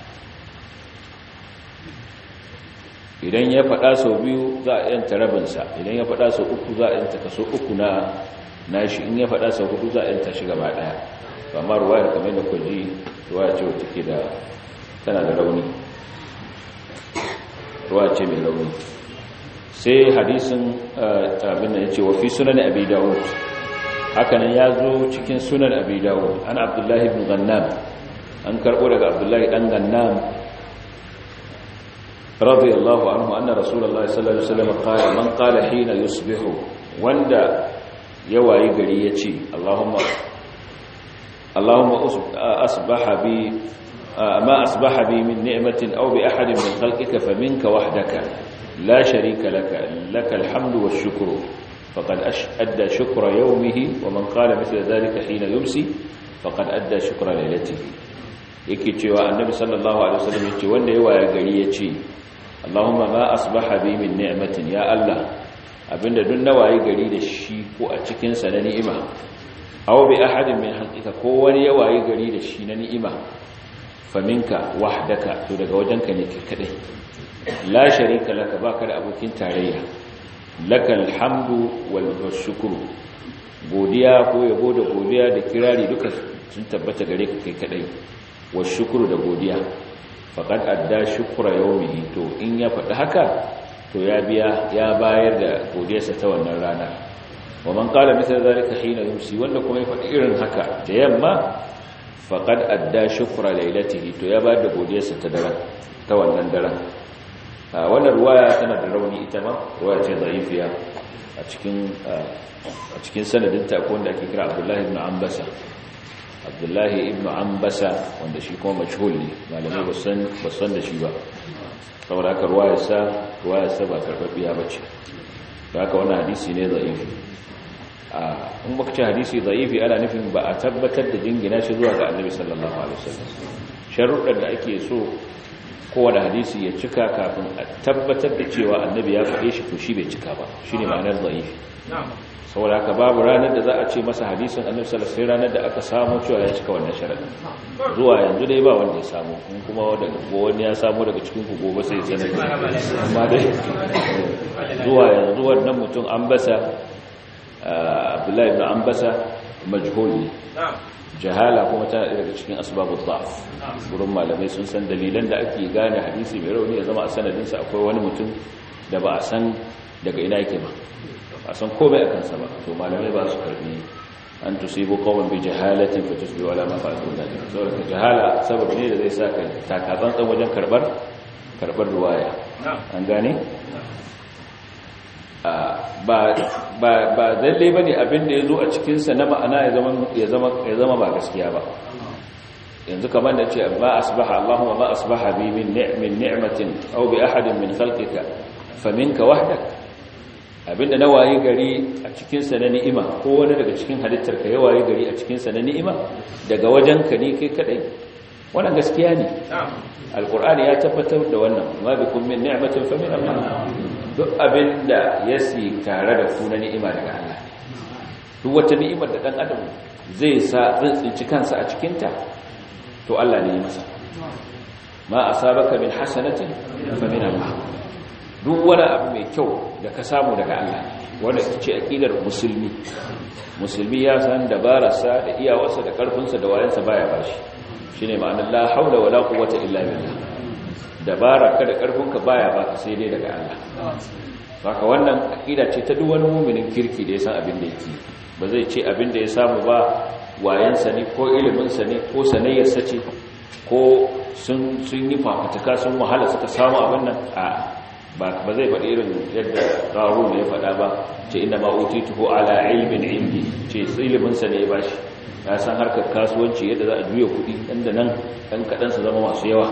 idan ya faɗa sau biyu za a yanta rabinsa idan ya faɗa sau uku za a yanta kaso uku na nashi in ya faɗa sau hudu za a yanta shi gaba ɗaya amma ruwayar kamar da kwaji ruwaya ce wata ke da tana da rauni ruwaya ce mai rauni sai hadisin abin da ya ce wafi sunan abi dawud hakanan ya zo cikin sunan abi dawud an abdullahi ibn gannam an karɓo daga abdullahi ɗan gannam radiyallahu anhu anna rasulullahi sallallahu alaihi wasallam qala man qala hina yusbihu wanda ya wayi gari yace Allahumma asbaha bi ma asbaha bi min ni'matin aw bi ahadin min khalqika faminka wahdaka la sharika laka alhamdu wash-shukru faqad adda shukra yawmihi wa man qala mithla dhalika hina yumsi faqad adda shukra laylatihi yake cewa annabi sallallahu alaihi wasallam yace wanda ya waye gari yace Allahumma ma asbaha bi min ni'matin ya Allah abinda duk nawaye gari da shi ko a cikin sa na ni'ima aw bi ahadin min halqika ko wani ya waye gari da shi na ni'ima faminka wahdaka to daga wajenka ne kai kadai la sharika laka baka da abokin tarayya lakal hamdu wal shukru godiya ko yabo da godiya da kirari duka sun tabbata gare ka kai kadai wa shukru da godiya faqad adda shukra yawmihi to in ya faɗi haka to ya bayar da godiyarsa ta wannan rana wa man qala mithla zalika hina yumsi wanda kuma ya faɗi irin haka da yamma faqad adda shukra laylatihi to ya bayar da godiyarsa ta wannan daren wannan ruwaya tana da rauni ita ma ruwaya ce da'ifiya a cikin sanadinta akwai wanda ake kira Abdullahi ibn Ambasa wanda shi kuma majhul ne malamai ba san da shi ba saboda haka ruwayarsa ba karfafiya bace da haka wannan hadisi ne da'ifi in muka ce hadisi da'ifi ana nufin ba a tabbatar da jingina shi zuwa ga Annabi sallallahu alaihi wasallam sharuɗan da ake so kowane hadisi ya cika kafin a tabbatar da cewa Annabi ya faɗe shi to shi bai cika ba shine ma'anar da'ifi saboda haka babu ranar da za a ce masa hadisin Annabi sallallahu alaihi wasallam ranar da aka samu cewa ya cika wannan sharadin zuwa yanzu dai ba wanda ya samu kuma wani ya samu daga cikin ku gobe sai sanar amma dai zuwa yanzu wannan mutum Ambasa Abdullahi ibn Ambasa majhul ne jahala kuma tana daga cikin asbabud da'f gurin malamai sun san dalilan da ake gane hadisi mai rauni ya zama a sanadinsa akwai wani mutum da ba a san daga ina yake ba a san komai a kansa ba to malamai ba su karbi an tusibu qawman bi jahalatin fa tusbihu ala ma fa'alu dalika saboda jahala sababi ne da zai saka takatsantsan wajen karbar ruwaya an gane ba lalle bane abin da yazo a cikin sa na ma'ana ya zama ba gaskiya ba yanzu kamar da ce ba asbaha Allahumma ma asbaha bi min ni'matin aw bi ahadin min khalqika faminka wahdak abinda na waye gari a cikinsa na ni'ima ko wani daga cikin halittarka ya waye gari a cikinsa na ni'ima daga wajenka ne kai kadai wannan gaskiya ne alqur'ani ya tabbatar da wannan ma bikum min ni'matin fa min Allah duk abinda yasi tare da ku na ni'ima daga Allah duk wata ni'imar da dan adam zai tsinci kansa a cikinta to Allah ne ya masa ma asabaka min hasanatin fa min Allah duk wani abu mai kyau da ka samu daga Allah wanda ce aqidar musulmi ya san dabararsa da iyawarsa da karfinsa da wayansa baya bashi shine ma'anar la haula wala quwwata illa billah dabararka da karfinka baya baka sai dai daga Allah haka wannan aqida ce ta duk wani mu'minin kirki da ya san abin da yake ba zai ce abin da ya samu ba wayansa ne ko ilimin sa ne ko sanayyarsa ce ko sun yi fafutuka sun wahala suka samu abin nan ba zai faɗi irin yadda ƙarun ya faɗa ba ce ina ma'utituhu ala ilmin indi ce iliminsa ne ya ba shi ya san harkar kasuwanci yadda za a juya kuɗi ɗan da nan ɗan kaɗan su zama masu yawa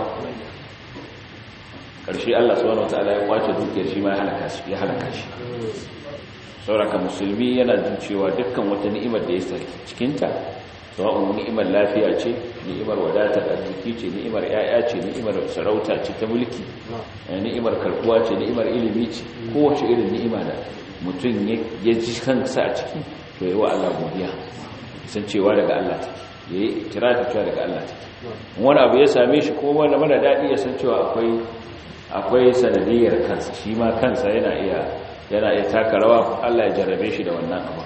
ƙarshe Allah subhanahu wataala ya kwace dukiyar shi ma ya halaka shi sauraka musulmi yana jin cewa dukkan wata ni'imar da ya sa cikinta sawa'un ni'imar lafiya ce ni'imar wadatar arziki ce ni'imar yaya ce ni'imar sarauta ce ta mulki ni'imar karbuwa ce ni'imar ilimi ce kowace irin ni'ima da mutum ya ji kansa a ciki to yi wa Allah godiya san cewa daga Allah take yayi tirafi cewa daga Allah take wani abu ya same shi ko wanda mara dadi ya san cewa akwai sanadiyar kansa shi ma kansa yana iya taka rawa Allah ya jarrabe shi da wannan abu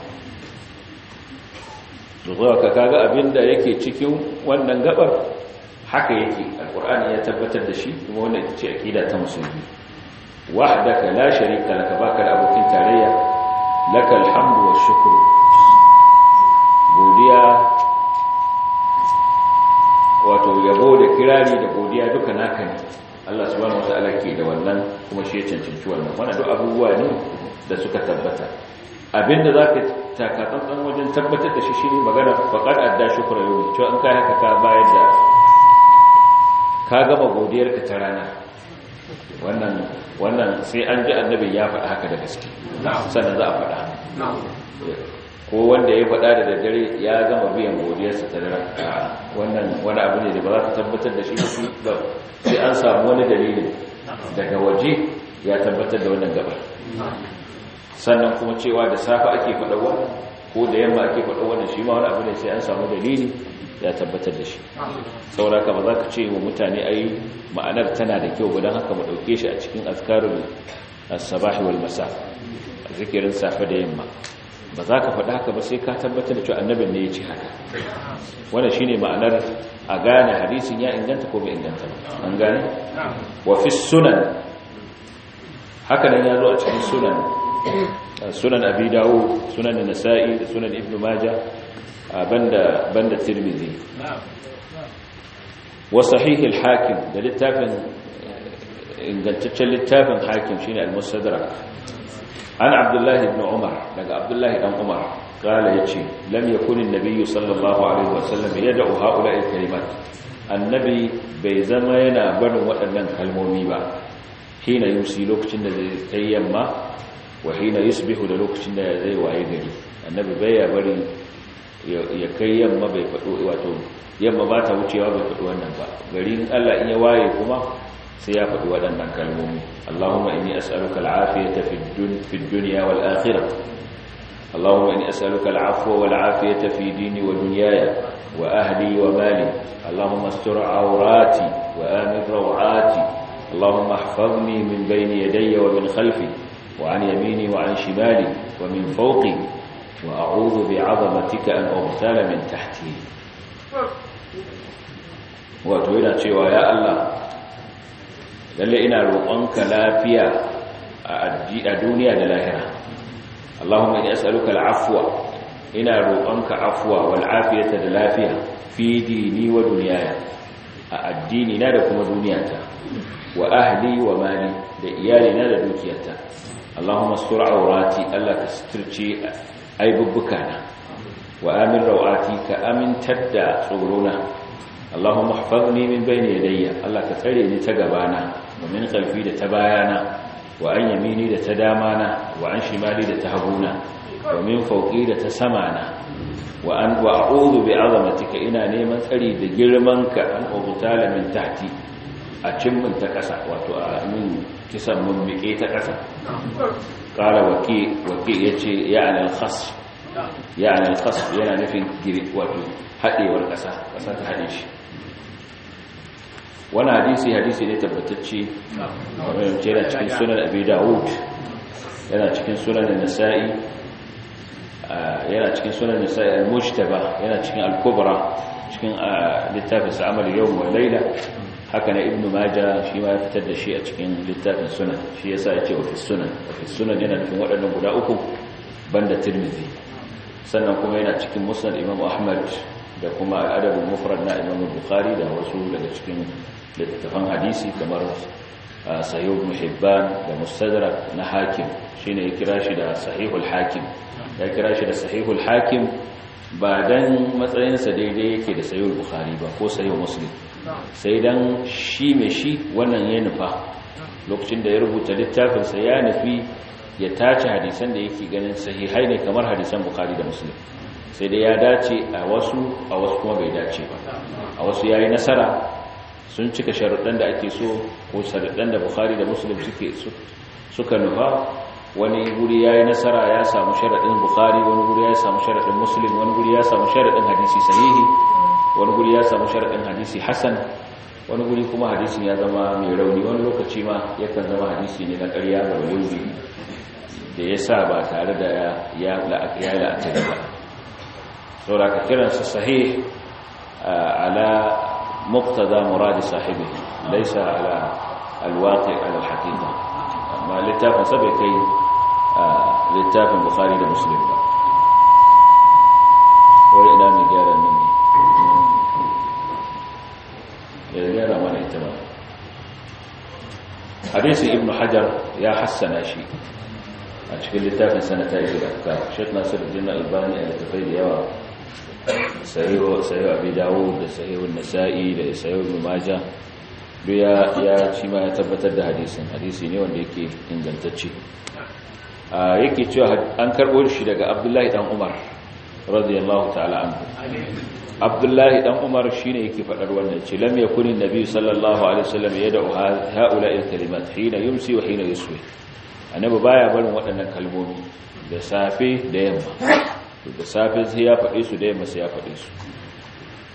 zuwa ka kaga abinda yake cikin wannan gabar haka yake alqur'ani ya tabbatar da shi kuma wannan ita ce aqida ta musulmi wahdaka la sharika laka baka da abokin tarayya lakal hamdu wash shukru godiya wato yabo da kirari da godiya duka naka ne Allah subhanahu wataala ke da wannan kuma shi ya cancanci wannan duk abubuwa ne da suka tabbata abinda zaka takatsantsan wajen tabbatar da shi shine magana faqad adda shukra yawmi to an kai haka ka bayar da ka gama godiyar ka ta rana wannan sai an ji annabi ya faɗa haka da gaske sannan za a faɗa ko wanda ya faɗa da daddare ya gama biyan godiyarsa ta dare wannan wani abu ne da ba za ka tabbatar da shi ba sai an samu wani dalili daga waje ya tabbatar da wannan gaba sannan kuma cewa da safa ake faɗa wannan ko da yamma ake faɗa wannan shi ma wani abu ne sai an samu dalili ya tabbatar da shi saboda haka ba za ka ce wa mutane ai ma'anar tana da kyau ba don haka mu ɗauke shi a cikin as-sabah wal masa zikirin safe da yamma ba za ka faɗa haka ba sai ka tabbatar da cewa annabin ne ya ce haka. Wannan shine ma'anar a gane hadisin ya inganta ko bai inganta ba. An gane? Wa fi sunan, haka nan ya zo a cikin sunan Abi Dawud, sunan Nasa'i da sunan Ibn Majah, banda Tirmidhi. Wa sahih al-Hakim, da littafin ingantaccen littafin Hakim shine al-Mustadrak. An Abdullah ibn Umar, daga Abdullah ibn Umar kala yace lam yakun an-nabiy sallallahu alaihi wasallam yad'u ha'ula'i al-kalimat. Annabi bai zama yana barin waɗannan kalmomi ba. Hina yusi, lokacin da zai kai yamma, wa hina yusbihu, da lokacin da zai waye gari. Annabi bai ya bari ya kai yamma bai faɗo, wato yamma ba ta wucewa bai faɗo wannan ba. Garin Allah in ya waye kuma sai ya faɗi waɗannan kalmomi. Allahumma inni as'aluka al-afiyata fi dunya wal akhirah. Allahumma inni as'aluka al-afwa wal afiyata fi dini wa dunyaya wa ahli wa mali. Allahumma astur awrati wa amin rawati. Allahumma ihfazni min bayni yadayya wa min khalfi wa an yamini wa an shimali wa min fawqi wa a'udhu bi'azamatika an ughtala min tahti. Wato yana cewa ya Allah, lalle ina roƙonka lafiya a duniya da lahira. Allahumma inni as'aluka al-afwa, ina roƙonka afwa wal afiyata da lafiya fi dini wa dunyaya, a addini na da kuma duniyata, wa ahli wa mali, da iyali na da dukiyata. Allahumma astur awrati, Allah ka suturce aibubbukana, wa amin rawati, ka amintar da tsorona. Allahumma ihfazni min bayni yadayya, Allah ka tsare ni ta gabana, wa min khalfi da ta bayana, wa an yamini da ta damana, wa an shimali da ta haguna, wa min fawqi da ta samana, wa a'udhu bi'azamatika, ina neman tsari da girmanka an ubtala min tahti, a cimmin ta kasa, wato a min kisan mun miƙe ta kasa. Qala waki yace ya'ni al-khasf, ya'ni al-khasf yana nufin wato hadewar kasa ta hade shi. Wani hadisi ne tabbatacce, yana cikin sunan Abi Dawud, yana cikin sunan Nasa'i, yana cikin sunan Nasa'i al-Mujtaba, yana cikin al-Kubra, cikin littafin Amal Yawm wal Layla. Haka na Ibn Majah shi ma ya fitar da shi a cikin littafin sunan, shi yasa yace wa fi sunan. Fi sunan yana cikin waɗannan guda uku banda Tirmidhi. Sannan kuma yana cikin Musnad Imam Ahmad da kuma Adabul Mufrad na Imam Bukhari da wasu daga cikin littattafan hadisi kamar Sahih Ibn Hibban da Mustadrak na Hakim. Shine ya kira shi da Sahihul Hakim. Ya kira shi da Sahihul Hakim ba dan matsayinsa daidai yake da Sahihul Bukhari ba ko Sahih Muslim, sai dan shi mai shi wannan ya nufa lokacin da ya rubuta littafinsa, ya nufi ya tace hadisan da yake ganin sahihai ne kamar hadisan Bukhari da Muslim, sai dai ya dace a wasu kuma bai dace ba. A wasu yayi nasara, sun cika sharuɗan da ake so ko sharuɗan da Bukhari da Muslim suka nufa. Wani guri yayi nasara, ya samu sharaɗin Bukhari, wani guri ya samu sharaɗin Muslim, wani guri ya samu sharaɗin hadisi sahihi, wani guri ya samu sharaɗin hadisi hasan, wani guri kuma hadisin ya zama mai rauni, wani lokaci ma yakan zama hadisi ne na ƙarya ga wani da ya sa ba tare da ya la'akari ba. saboda ka kiransa sahih ala muqtada muradi sahibi, laysa ala alwaqi ala alhaqiqa. amma littafin sa bai kai littafin Bukhari da Muslim ba. wai ina mai gyara nan ne ya gyara mana ita ba. hadisi Ibn Hajar ya hassana shi a cikin littafin sanata ibn Akkar. Sheikh Nasiruddin Albani a littafai da yawa, sahihu Abi Dawud da sahihu Nasa'i da sahihu Ibn Majah, duk ya ci ma ya tabbatar da hadisi ne wanda yake ingantacce. Yake cewa an karbo shi daga Abdullahi dan Umar radiyallahu ta'ala anhu. Abdullahi dan Umar shine yake fadar wannan, ce lam yakun an-nabi sallallahu alaihi wasallam yad'u ha'ula'i al-kalimat hina yumsi wa hina yuswi. Annabi baya barin waɗannan kalmomi da safe da yamma. Da safe sai ya faɗe su, da yamma sai ya faɗe su.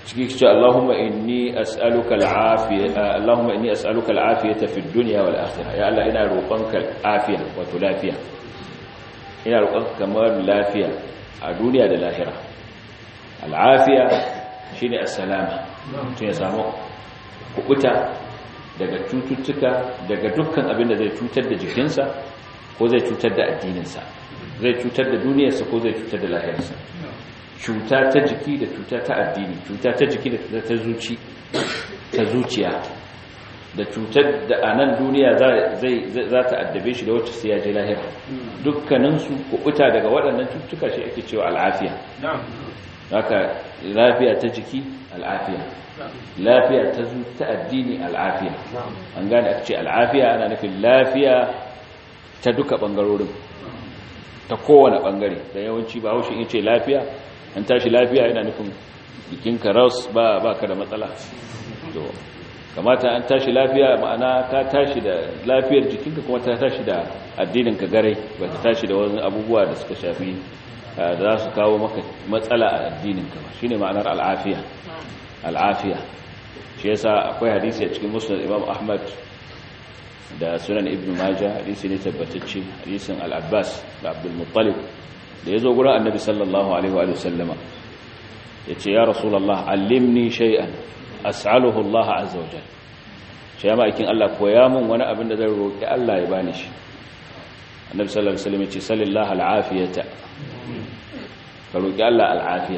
cikin cewa Allahumma inni as'aluka al-afiyata fid dunya wal akhirah, ya Allah ina roƙonka afiya wato lafiya, ina roƙonka kamar lafiya a duniya da lahira. Al-afiya shine as-salama, to ya samu kubuta daga cututtuka, daga dukkan abin da zai cutar da jikinsa ko zai cutar da addininsa, zai cutar da duniyarsa ko zai cutar da lahirarsa. Cuta ta jiki da cuta ta addini, cuta ta jiki da cuta ta zuciya, da cutar da a nan duniya za ta addabe shi da wacce sai ya je lahira. Dukkaninsu kubuta daga waɗannan cututtuka shi ake cewa al'afiya. Haka lafiya ta jiki al'afiya, lafiya ta addini al'afiya. An gane aka ce al'afiya ana nufin lafiya ta duka ɓangarorin, ta kowane ɓangare. Da yawanci ba haushe in ce lafiya, an tashi lafiya yana nufin jikinka raus ba ka da matsala. To kamata an tashi lafiya ma'ana ka tashi da lafiyar jikinka kuma ta tashi da addininka garai, ba ta tashi da wani abubuwa da suka shafi da za su kawo maka matsala a addininka ba. Shine ma'anar al'afiya. Al'afiya shi yasa akwai hadisi a cikin musnad Imam Ahmad da sunan Ibn Majah, hadisi ne tabbatacce, hadisin Al-Abbas da Abdul Muttalib da yazo gurin Annabi sallallahu alaihi wa sallama yace ya Rasulullah allimni shay'an as'aluhu Allah azza wa jalla. Shi ya ma'aikin Allah koya mun wani abin da zan roki Allah ya bani shi. Annabi sallallahu alaihi wa sallam yace sallallahu al-afiyata, ka roki Allah al-afiya.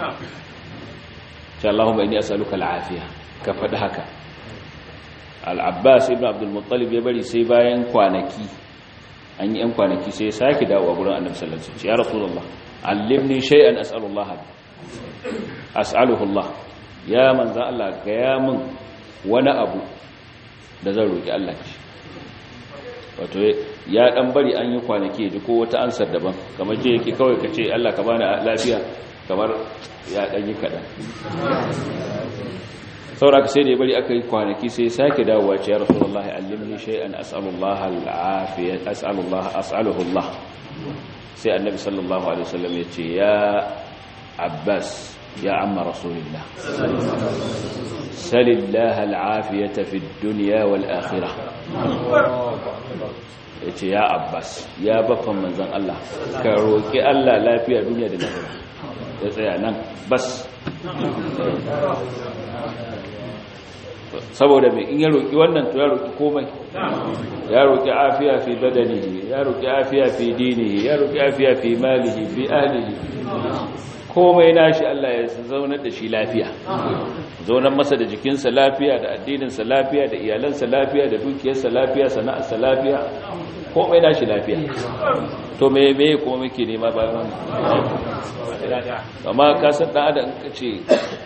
Sai Allahumma inni as'aluka al-afiya, ka faɗi haka. Al-Abbas ibn Abdul Muttalib ya bari sai bayan kwanaki, an yi 'yan kwanaki sai ya sake dawo a gurin Annabi sallallahu alaihi wasallam. Ya Rasulullah allimni shay'an as'aluhu Allah. Ya manzo Allah ga ya min wani abu da zan roki Allah shi. Wato ya dan bari an yi kwanaki ji ko wata ansar daban, kamar je yake kawai kace Allah ka bani lafiya, kamar ya dan yi kadan. Sauraka sai da ya bari aka yi kwanaki sai sake dawowa ce ya Rasulullahi allimni shay'an as'alullaha al-afiyah as'aluhu Allah. Sai Annabi sallallahu alaihi wasallam ya ce ya Abbas ya amma Rasulillah salillaha al-afiyata fid dunya wal akhirah. Yace ya Abbas ya baffan manzon Allah, ka roki Allah lafiya duniya da lahira. Ya tsaya nan bas. Saboda mai in ya roƙi wannan to ya roƙi komai, ya roƙi afiya fi badanihi, ya roƙi afiya fi dinihi, ya roƙi afiya fi malihi fi ahlihi. Komai nashi Allah ya zaunar da shi lafiya, zaunar masa da jikinsa lafiya, da addininsa lafiya, da iyalansa lafiya, da dukiyarsa lafiya, sana'arsa lafiya, komai nashi lafiya. To me kuma muke nema bayan wannan? Amma ka san dan adam ka ce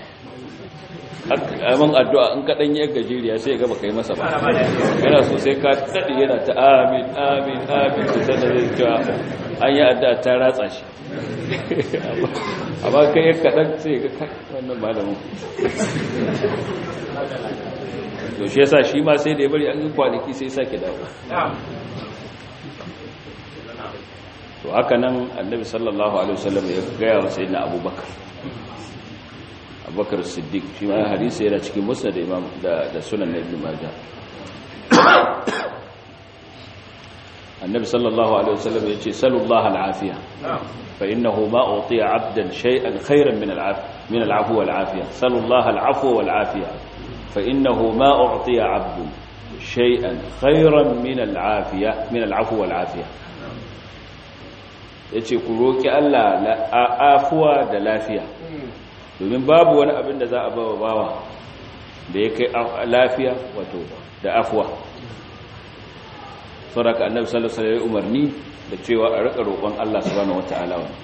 amin addu'a in kaɗan yi gajeriya sai gaba ka yi masa ba, yana so sai ka daɗi yana ta amin amin amin ta sanar da cewa an yi addu'a ta ratsa shi. Amma kai yi kaɗan sai ga wannan malamin. To shi yasa shi ma sai da ya bari an yi kwanaki sai sake dawo. To haka nan Annabi sallallahu alaihi wasallam ya gaya wa sayyidina Abubakar Siddiq, shi ma hadisi yana cikin musnad Imam da sunan Ibn Majah. Annabi sallallahu alaihi wasallam yace sallallahu al-afiya fa innahu ma utiya 'abdan shay'an khayran min al-'afwi wal-'afiya. Sallallahu al-'afwa wal-'afiya fa innahu ma utiya 'abdun shay'an khayran min al-'afwi wal-'afiya. Yace ku roki Allah afuwa da lafiya, domin babu wani abin da za a bawa da ya kai lafiya wato da afuwa. Saboda Annabi sallallahu alaihi wasallam umarni da cewa a rika roƙon Allah subhanahu wataala wannan.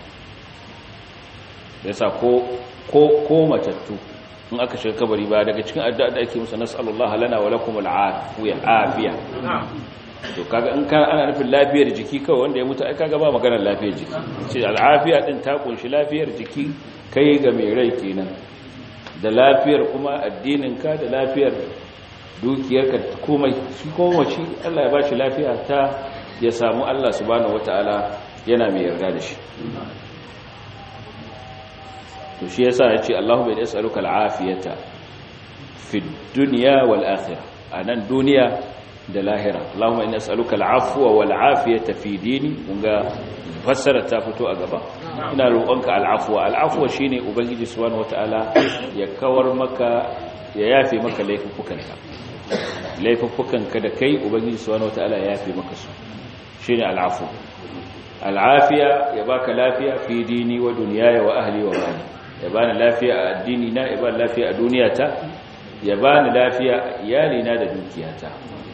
Yasa ko matattu in aka shiga kabari ba daga cikin addu'a da ake musu nas'alullaha lana wa lakum al-afiya. To kaga in ka ana nufin lafiyar jiki kawai wanda ya mutu ai kaga ba maganar lafiyar jiki. Ce al-afiya din ta kunshi lafiyar jiki kai ga mai rai kenan, da lafiyar kuma addininka, da lafiyar dukiyarka, komai shi kowace Allah ya bashi lafiya ta ya samu Allah subhanahu wataala yana mai yarda da shi. to shi yasa yace Allahumma inni as'aluka al'afiyata fid dunya wal akhirah anan duniya da lahira. Allahumma inni as'aluka al'afwa wal afiyata fi dini kunga fassara ta fito a gaba. Ina roƙonka al'afwa. Al'afwa shine ubangiji subhanahu wataala ya kawar maka, ya yafe maka laifuffukanka da kai ubangiji subhanahu wataala ya yafe maka su, shine al'afwa. Al'afiya ya baka lafiya fi dini wa dunyaya wa ahli wa mali, ya bani lafiya a addini na, ya bani lafiya a duniyata, ya bani lafiya a iyalina da dukiyata.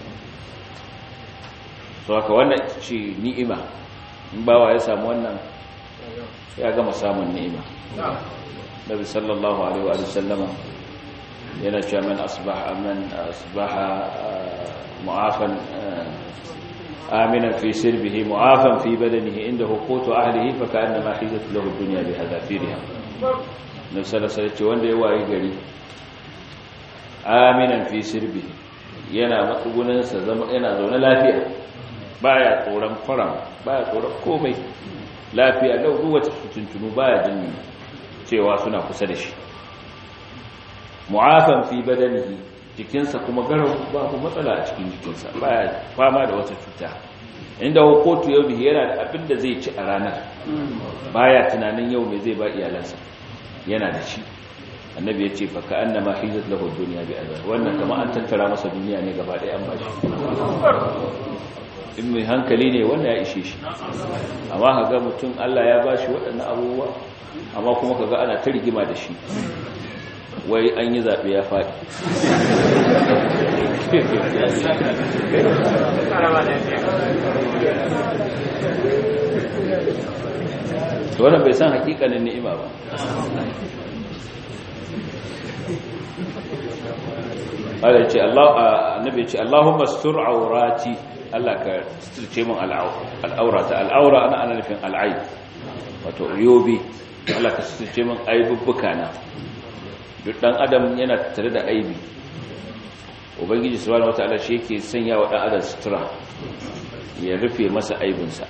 So haka wannan ce ni'ima, in bawa ya samu wannan ya gama samun ni'ima. Nabi sallallahu alaihi wa sallama yana cewa man asbaha mu'afan aminan fi sirbihi mu'afan fi badanihi indahu qutu ahlihi fa ka'annama hizat lahu ad-dunya bi hadafiriha. Nabi sallallahu alaihi wasallam wanda ya wayi gari aminan fi sirbihi, yana matsugunin sa zama yana zaune lafiya, baya tsoron faram, baya tsoron komai, lafiya lau duk wata tuntunu baya jin cewa suna kusa da shi. Mu'afan fi badanihi, jikinsa kuma garau, babu matsala a cikin jikinsa, baya fama da wata cuta. Inda hukutu yau bihi, yana da abin da zai ci a ranar, baya tunanin yau mai zai ba iyalansa, yana da shi. Annabi ya ce fa ka annama hizat lahu dunya bi azab, wannan kamar an tattara masa duniya ne gaba ɗaya an bashi. In mai hankali ne wannan ya ishe shi. Amma kaga mutum Allah ya bashi waɗannan abubuwa, amma kuma kaga ana ta rigima da shi, wai an yi zaɓe ya faɗi. Wannan bai san hakikanin ni'ima ba. Annabi ya ce Allahumma astur aurati, Allah ka suturce min al'aurata. Al'aura ana nufin al'aib, wato yobi. Allah ka suturce min aibubbuka na. Duk dan adam yana tare da aibi, ubangiji subhanahu wataala shi yake sanya wa dan adam sutura, ya rufe masa aibinsa.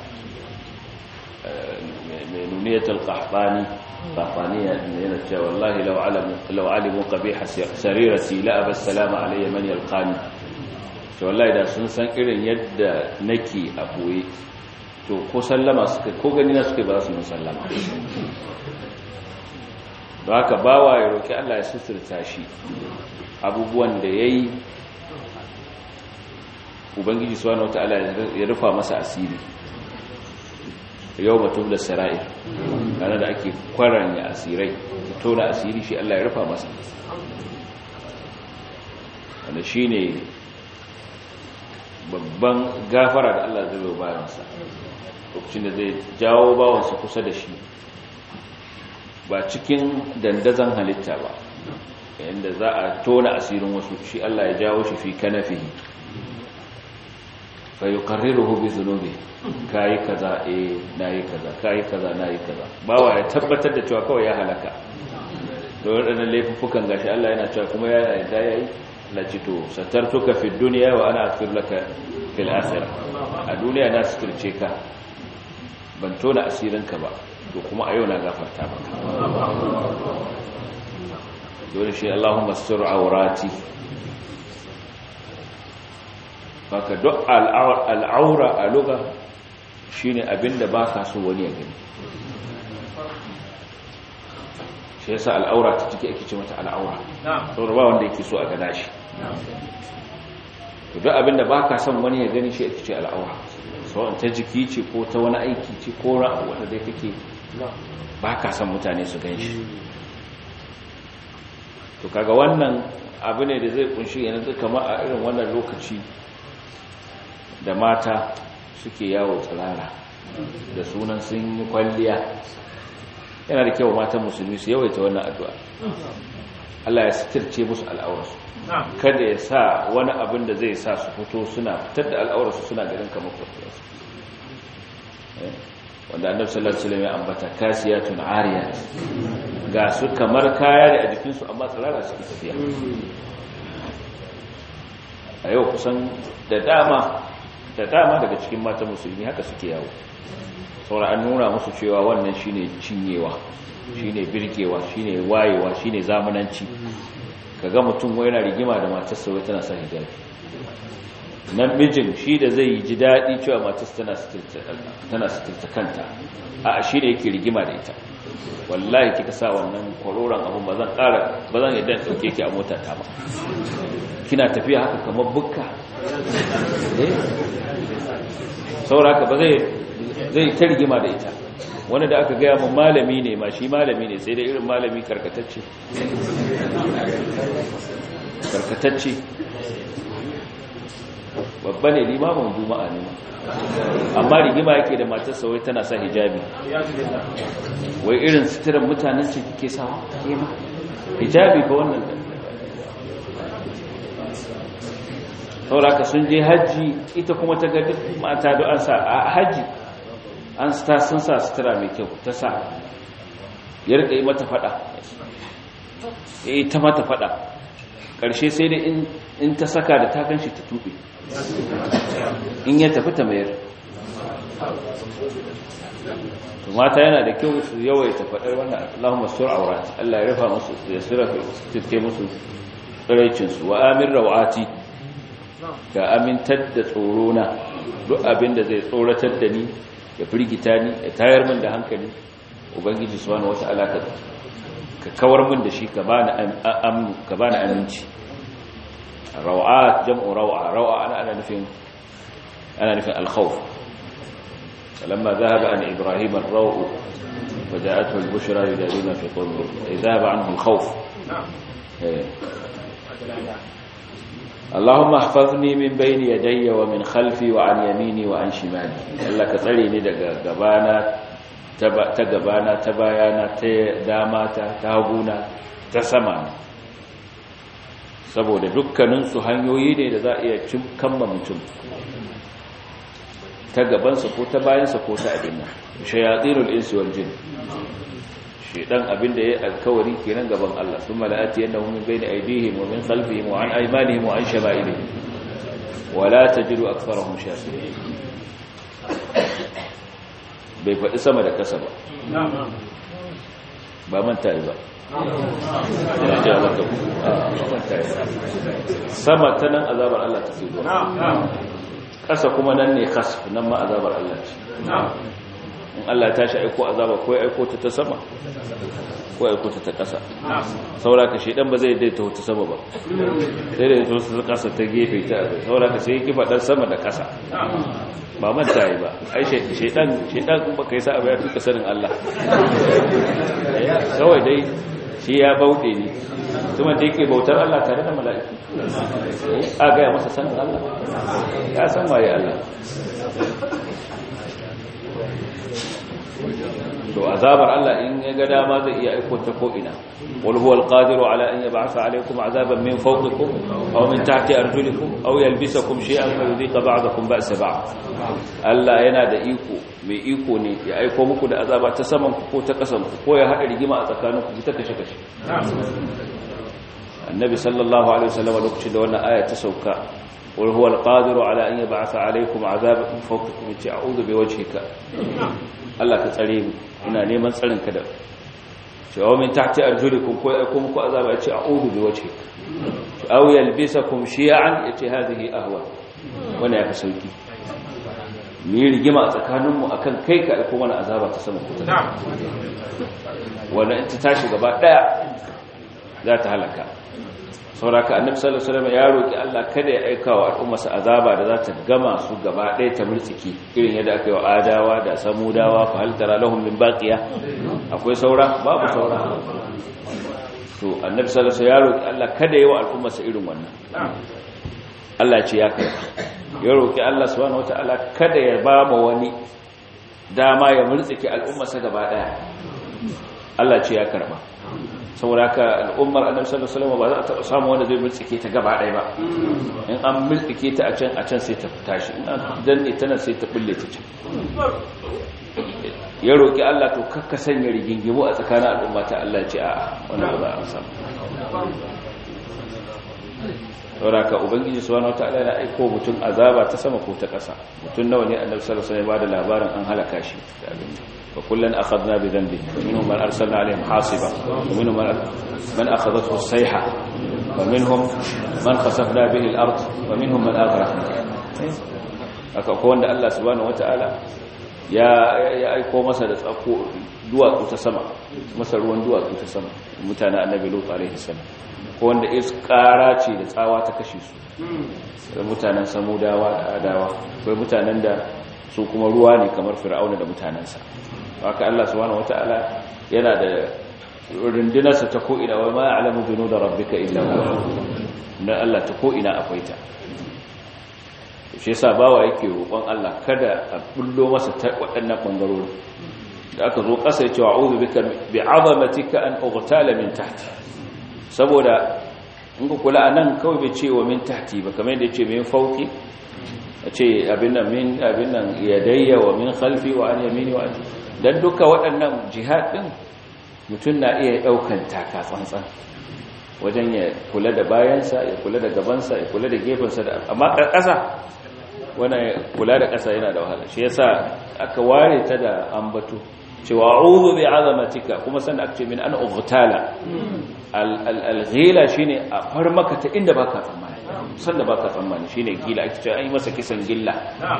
mai nuniyatul qahtani yana cewa wallahi law alimu qabiha sarirati la abas salama alayya man yalqani. To wallahi da sun san irin yadda nake a boye, to ko sallama suka, ko gani na suka ba su sallama. Ba haka bawa ya roki Allah ya suturta shi abubuwan da yayi, ubangiji subhanahu wataala ya rufa masa asiri. Yau batun da sara'ir, kana da ake kwaranya asirai, tona asiri, shi Allah ya rufa masa. Wanda shine babban gafara da Allah zai yi bayansa, lokacin da zai jawo bawansa kusa da shi, ba cikin dandazon halitta ba, yadda za a tona asirin wasu, shi Allah ya jawo shi fi kanafihi fa yuqarriruhu bi dhunubi, kai kaza nayi kaza, kai kaza nayi kaza, bawa ya tabbatar da cewa kawai ya halaka. Da wadannan laifukan gashi Allah yana cewa kuma ya yarda yayi, laci to satartuka fi dunya wa ana aghfir laka fil akhirah. A duniya na suturce ka, ban tona asirinka ba, to kuma a yau na gafarta maka. Dole shi Allahumma astur aurati. Baka duk al'aura a lugha shine abinda baka so wani ya gani. Shi yasa al'aura ta take ake ce mata al'aura, saboda ba wanda yake so a gana shi. To duk abinda baka son wani ya gani shi ake ce al'aura, sawan ta jiki ce ko ta wani aiki ce ko ra'ayi wanda dai kake baka son mutane su gan shi. To kaga wannan abu ne da zai kunshi yanzu kamar a irin wannan lokaci da mata suke yawo tsirara da sunan sun yi kwalliya. Yana da kyau matan musulmi su yawaita wannan addu'a, Allah ya sitirce musu al'aurarsu, kada ya sa wani abin da zai sa su fito suna fitar da al'aurarsu suna ganin kamar kwakwalwarsu. Wanda annabi sallallahu alaihi wasallam ya ambata kasiyatun ariyat, ga su kamar kaya ne a jikinsu amma tsirara suke tafiya. A yau kusan da dama da dama daga cikin matan musulmi haka suke yawo saboda an nuna musu cewa wannan shine cinyewa shine birgewa shine wayewa shine zamananci kaga mutum wai yana rigima da matarsa wai tana sa hijabi nan mijin shi da zai ji dadi cewa matarsa tana suturta kanta a shi da yake rigima da ita wallahi kika sa wannan kwaroron abun bazan yadda dauke ki a mota ta ba kina tafiya haka kamar bukka sauraka ba zai ta rigima da ita wani da aka gaya mun malami ne ma shi malami ne sai da irin malami karkatacce babba ne limamin juma'a ne amma rigima yake da matarsa wai tana sa hijabi wai irin suturan mutanen ce kike sawa kema hijabi ba wannan sauraka sun je hajji ita kuma ta ga duk mata da an sa a hajji an sun sa sutura mai kyau ta sa ya rika yi mata fada ta mata fada ƙarshe sai dai in ta saka da ta ganshi ta tube in ya tafi ta mayar mata yana da kyau su yawaita faɗar wannan Allahumma sur aurat Allah ya rufa musu ya sirfe musu tsiraicinsu wa amin rawati ga amintar da tsoro na duk abin da zai tsoratar da ni ya firgita ni ya tayar min da hankali ubangiji subhanahu wata'ala ka kawar min da shi ka bani aminci raw'at jam'u raw'a ana nufin al-khawf lamma dhahaba an ibrahim ar-raw وجاءته البشرى يجادلنا في قوم لوط ذهب عنه الخوف اللهم احفظني من بين يدي ومن خلفي وعن يميني وعن شمالي الله كتري ni daga gabana ta gabana ta bayana ta damata ta haguna ta sama saboda dukkanin su hanyoyi ne da za a iya kamma mutum ta gabansa ko ta bayansa ko ta abin nan shayatinul insi wal jin shedan abinda yayi alkawari kenan gaban Allah thumma la'ati annahum min bayni aydihim wa min khalfihim wa an aymanihim wa an shama'ilihim wa la tajidu aktharahum shakirin bai faɗi sama da kasa ba ba manta ba ina ce Allah ba manta sama ta nan azabar Allah ta ce kasa kuma nan ne khasf nan ma azabar Allah ce in Allah ta shi aiko azaba ko aiko ta sama ko aiko ta ƙasa sauraka shedan ba zai daidaita ta sama ba sai da ito ta ƙasa ta gefe ta sauraka sai ki fadar sama da ƙasa ba manta yi ba ai shedan ba kai sa abu ya tuka sanin Allah kawai dai shi ya bauɗe ne kuma da yake bautar Allah tare da mala'iku a ga masa sanin Allah ya san waye Allah to azabar Allah in ya ga dama zai iya aiko ta ko ina wal huwa al-qadiru ala an yab'atha alaykum azaban min fawqikum aw min tahti arjulikum aw yalbisakum shay'an fa yudhiqa ba'dakum ba'sa ba'd Allah yana da iko mai iko ne ya aiko muku da azaba ta saman ku ko ta kasan ku ko ya hada rigima a tsakaninku ta kashe annabi sallallahu alaihi wasallam lokacin da wannan aya ta sauka wal huwa al-qadiru ala an yab'atha alaykum azaban min fawqikum ta'udhu bi wajhika Allah ka tsare mu ina neman tsarin ka da cewa min tahti arjulikum ko ai kuma ku azaba ya ce a'udhu bi wajhik aw yalbisakum shi'an yace hadhihi ahwa wannan ya fi sauki mu yi rigima a tsakanin mu akan kai ka aiko mana azaba ta sama ku ta wannan in ta tashi gaba daya za ta halaka sauraka annabi sallallahu alaihi wasallam ya roki Allah kada ya aika wa al'ummarsa azaba da za ta gama su gaba ɗaya ta murtsiki irin yadda aka yi wa adawa da samudawa fa hal tara lahum min baqiya akwai saura babu saura to annabi sallallahu alaihi wasallam ya roki Allah kada ya yi wa al'ummarsa irin wannan Allah ce ya kai ya roki Allah subhanahu wataala kada ya ba ma wani dama ya murtsiki al'ummarsa gaba ɗaya Allah ce ya karba saboda haka al'ummar annabi sallallahu alaihi wasallam ba za ta samu wanda zai mulkike ta gaba ɗaya ba in an mulkike ta a can sai ta tashi in an danne ta nan sai ta bulle ta can ya roki Allah to kakka sanya rigingimu a tsakanin al'umma ta Allah ya ce a'a wannan ba za a samu saboda ubangiji subhanahu wataala yana aiko mutum azaba ta sama ko ta ƙasa. Mutum nawa ne annabi sallallahu alaihi wasallam ya bada labarin an halaka shi da abin fa kullan akhadna bi dhanbi minhum man arsalna alaihim hasiba wa minhum man akhadathu as-sayha wa minhum man khasafna bihi al-ard wa minhum man aghraqna. Haka ko wanda Allah subhanahu wataala ya aiko masa da tsako duwatsu ta sama, masa ruwan duwatsu ta sama, mutanen annabi Lut alaihi salam. Ko wanda iskara ce da tsawa ta kashe su, da mutanen Samudawa da Adawa. Akwai mutanen da su kuma ruwa ne kamar Fir'auna da mutanensa. Haka Allah subhanahu wataala yana da rundunarsa ta ko'ina, wa ma ya'lamu junuda rabbika illa huwa. Na Allah ta ko'ina akwai ta. Shi yasa bawa yake roƙon Allah kada a bullo masa ta waɗannan bangarori. Da aka zo ƙasa ya ce a'udhu bika bi'azamatika an ughtala min tahti. Saboda in ku kula anan kawai bai ce wa min tahti ba, kamar yadda yace min fawqi, ce abin nan yadayya wa min khalfi wa an yamini wa dan duka waɗannan jihad din mutun na iya daukan taka tsantsan wajen ya kula da bayansa, ya kula da gabansa, ya kula da gefensa, amma ƙasa wannan kula da ƙasa yana da wahala. Shi yasa aka ware ta da ambato cewa a'udhu bi'azamatika, kuma sannan aka ce min an ughtala. Al-ghila shine a far maka ta inda baka tsammani, sanda baka tsammani shine gila, ake cewa ai masa kisan gilla.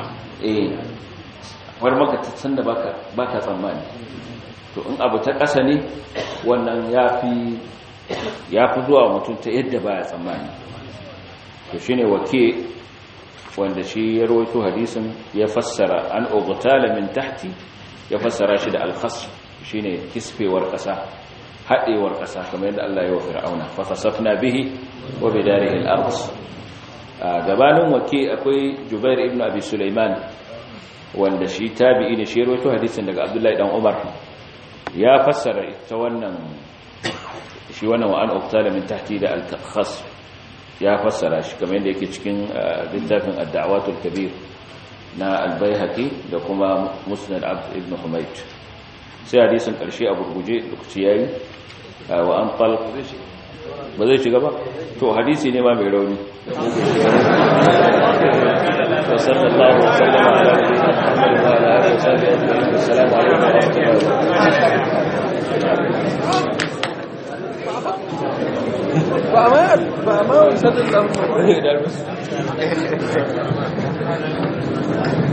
Far maka ta sanda baka tsammani. To in abu ta ƙasa ne wannan yafi zuwa mutum ta yadda baya tsammani. To shine wake wanda shi ya rawaito hadisin ya fassara an ughtala min tahti, ya fassara shi da al-khasf shine kisfewar ƙasa, haɗewar ƙasa, kamar yadda Allah ya wa Fir'auna fa khasafna bihi wa bidarihi al-ard. Gabanin wake akwai Jubair ibn Abi Sulaiman wanda shi tabi'i ne, shi ya rawaito hadisin daga Abdullahi dan Umar, ya fassara ita wannan shi wannan wa an ughtala min tahti da al-khasf, ya fassara shi kamar yadda yake cikin littafin ad-da'watul kabir na al-Baihaqi da kuma Musnad Abd ibn Humayd. Sai hadisin karshe a gurguje lokaci yayi, wa an talq ba zai shiga ba, to hadisi ne ma mai rauni. Sallallahu alaihi wa sallam ala nabiyyina Muhammad wa ala alihi wa sahbihi ajma'in. Assalamu alaikum wa rahmatullahi wa barakatuh. ba ma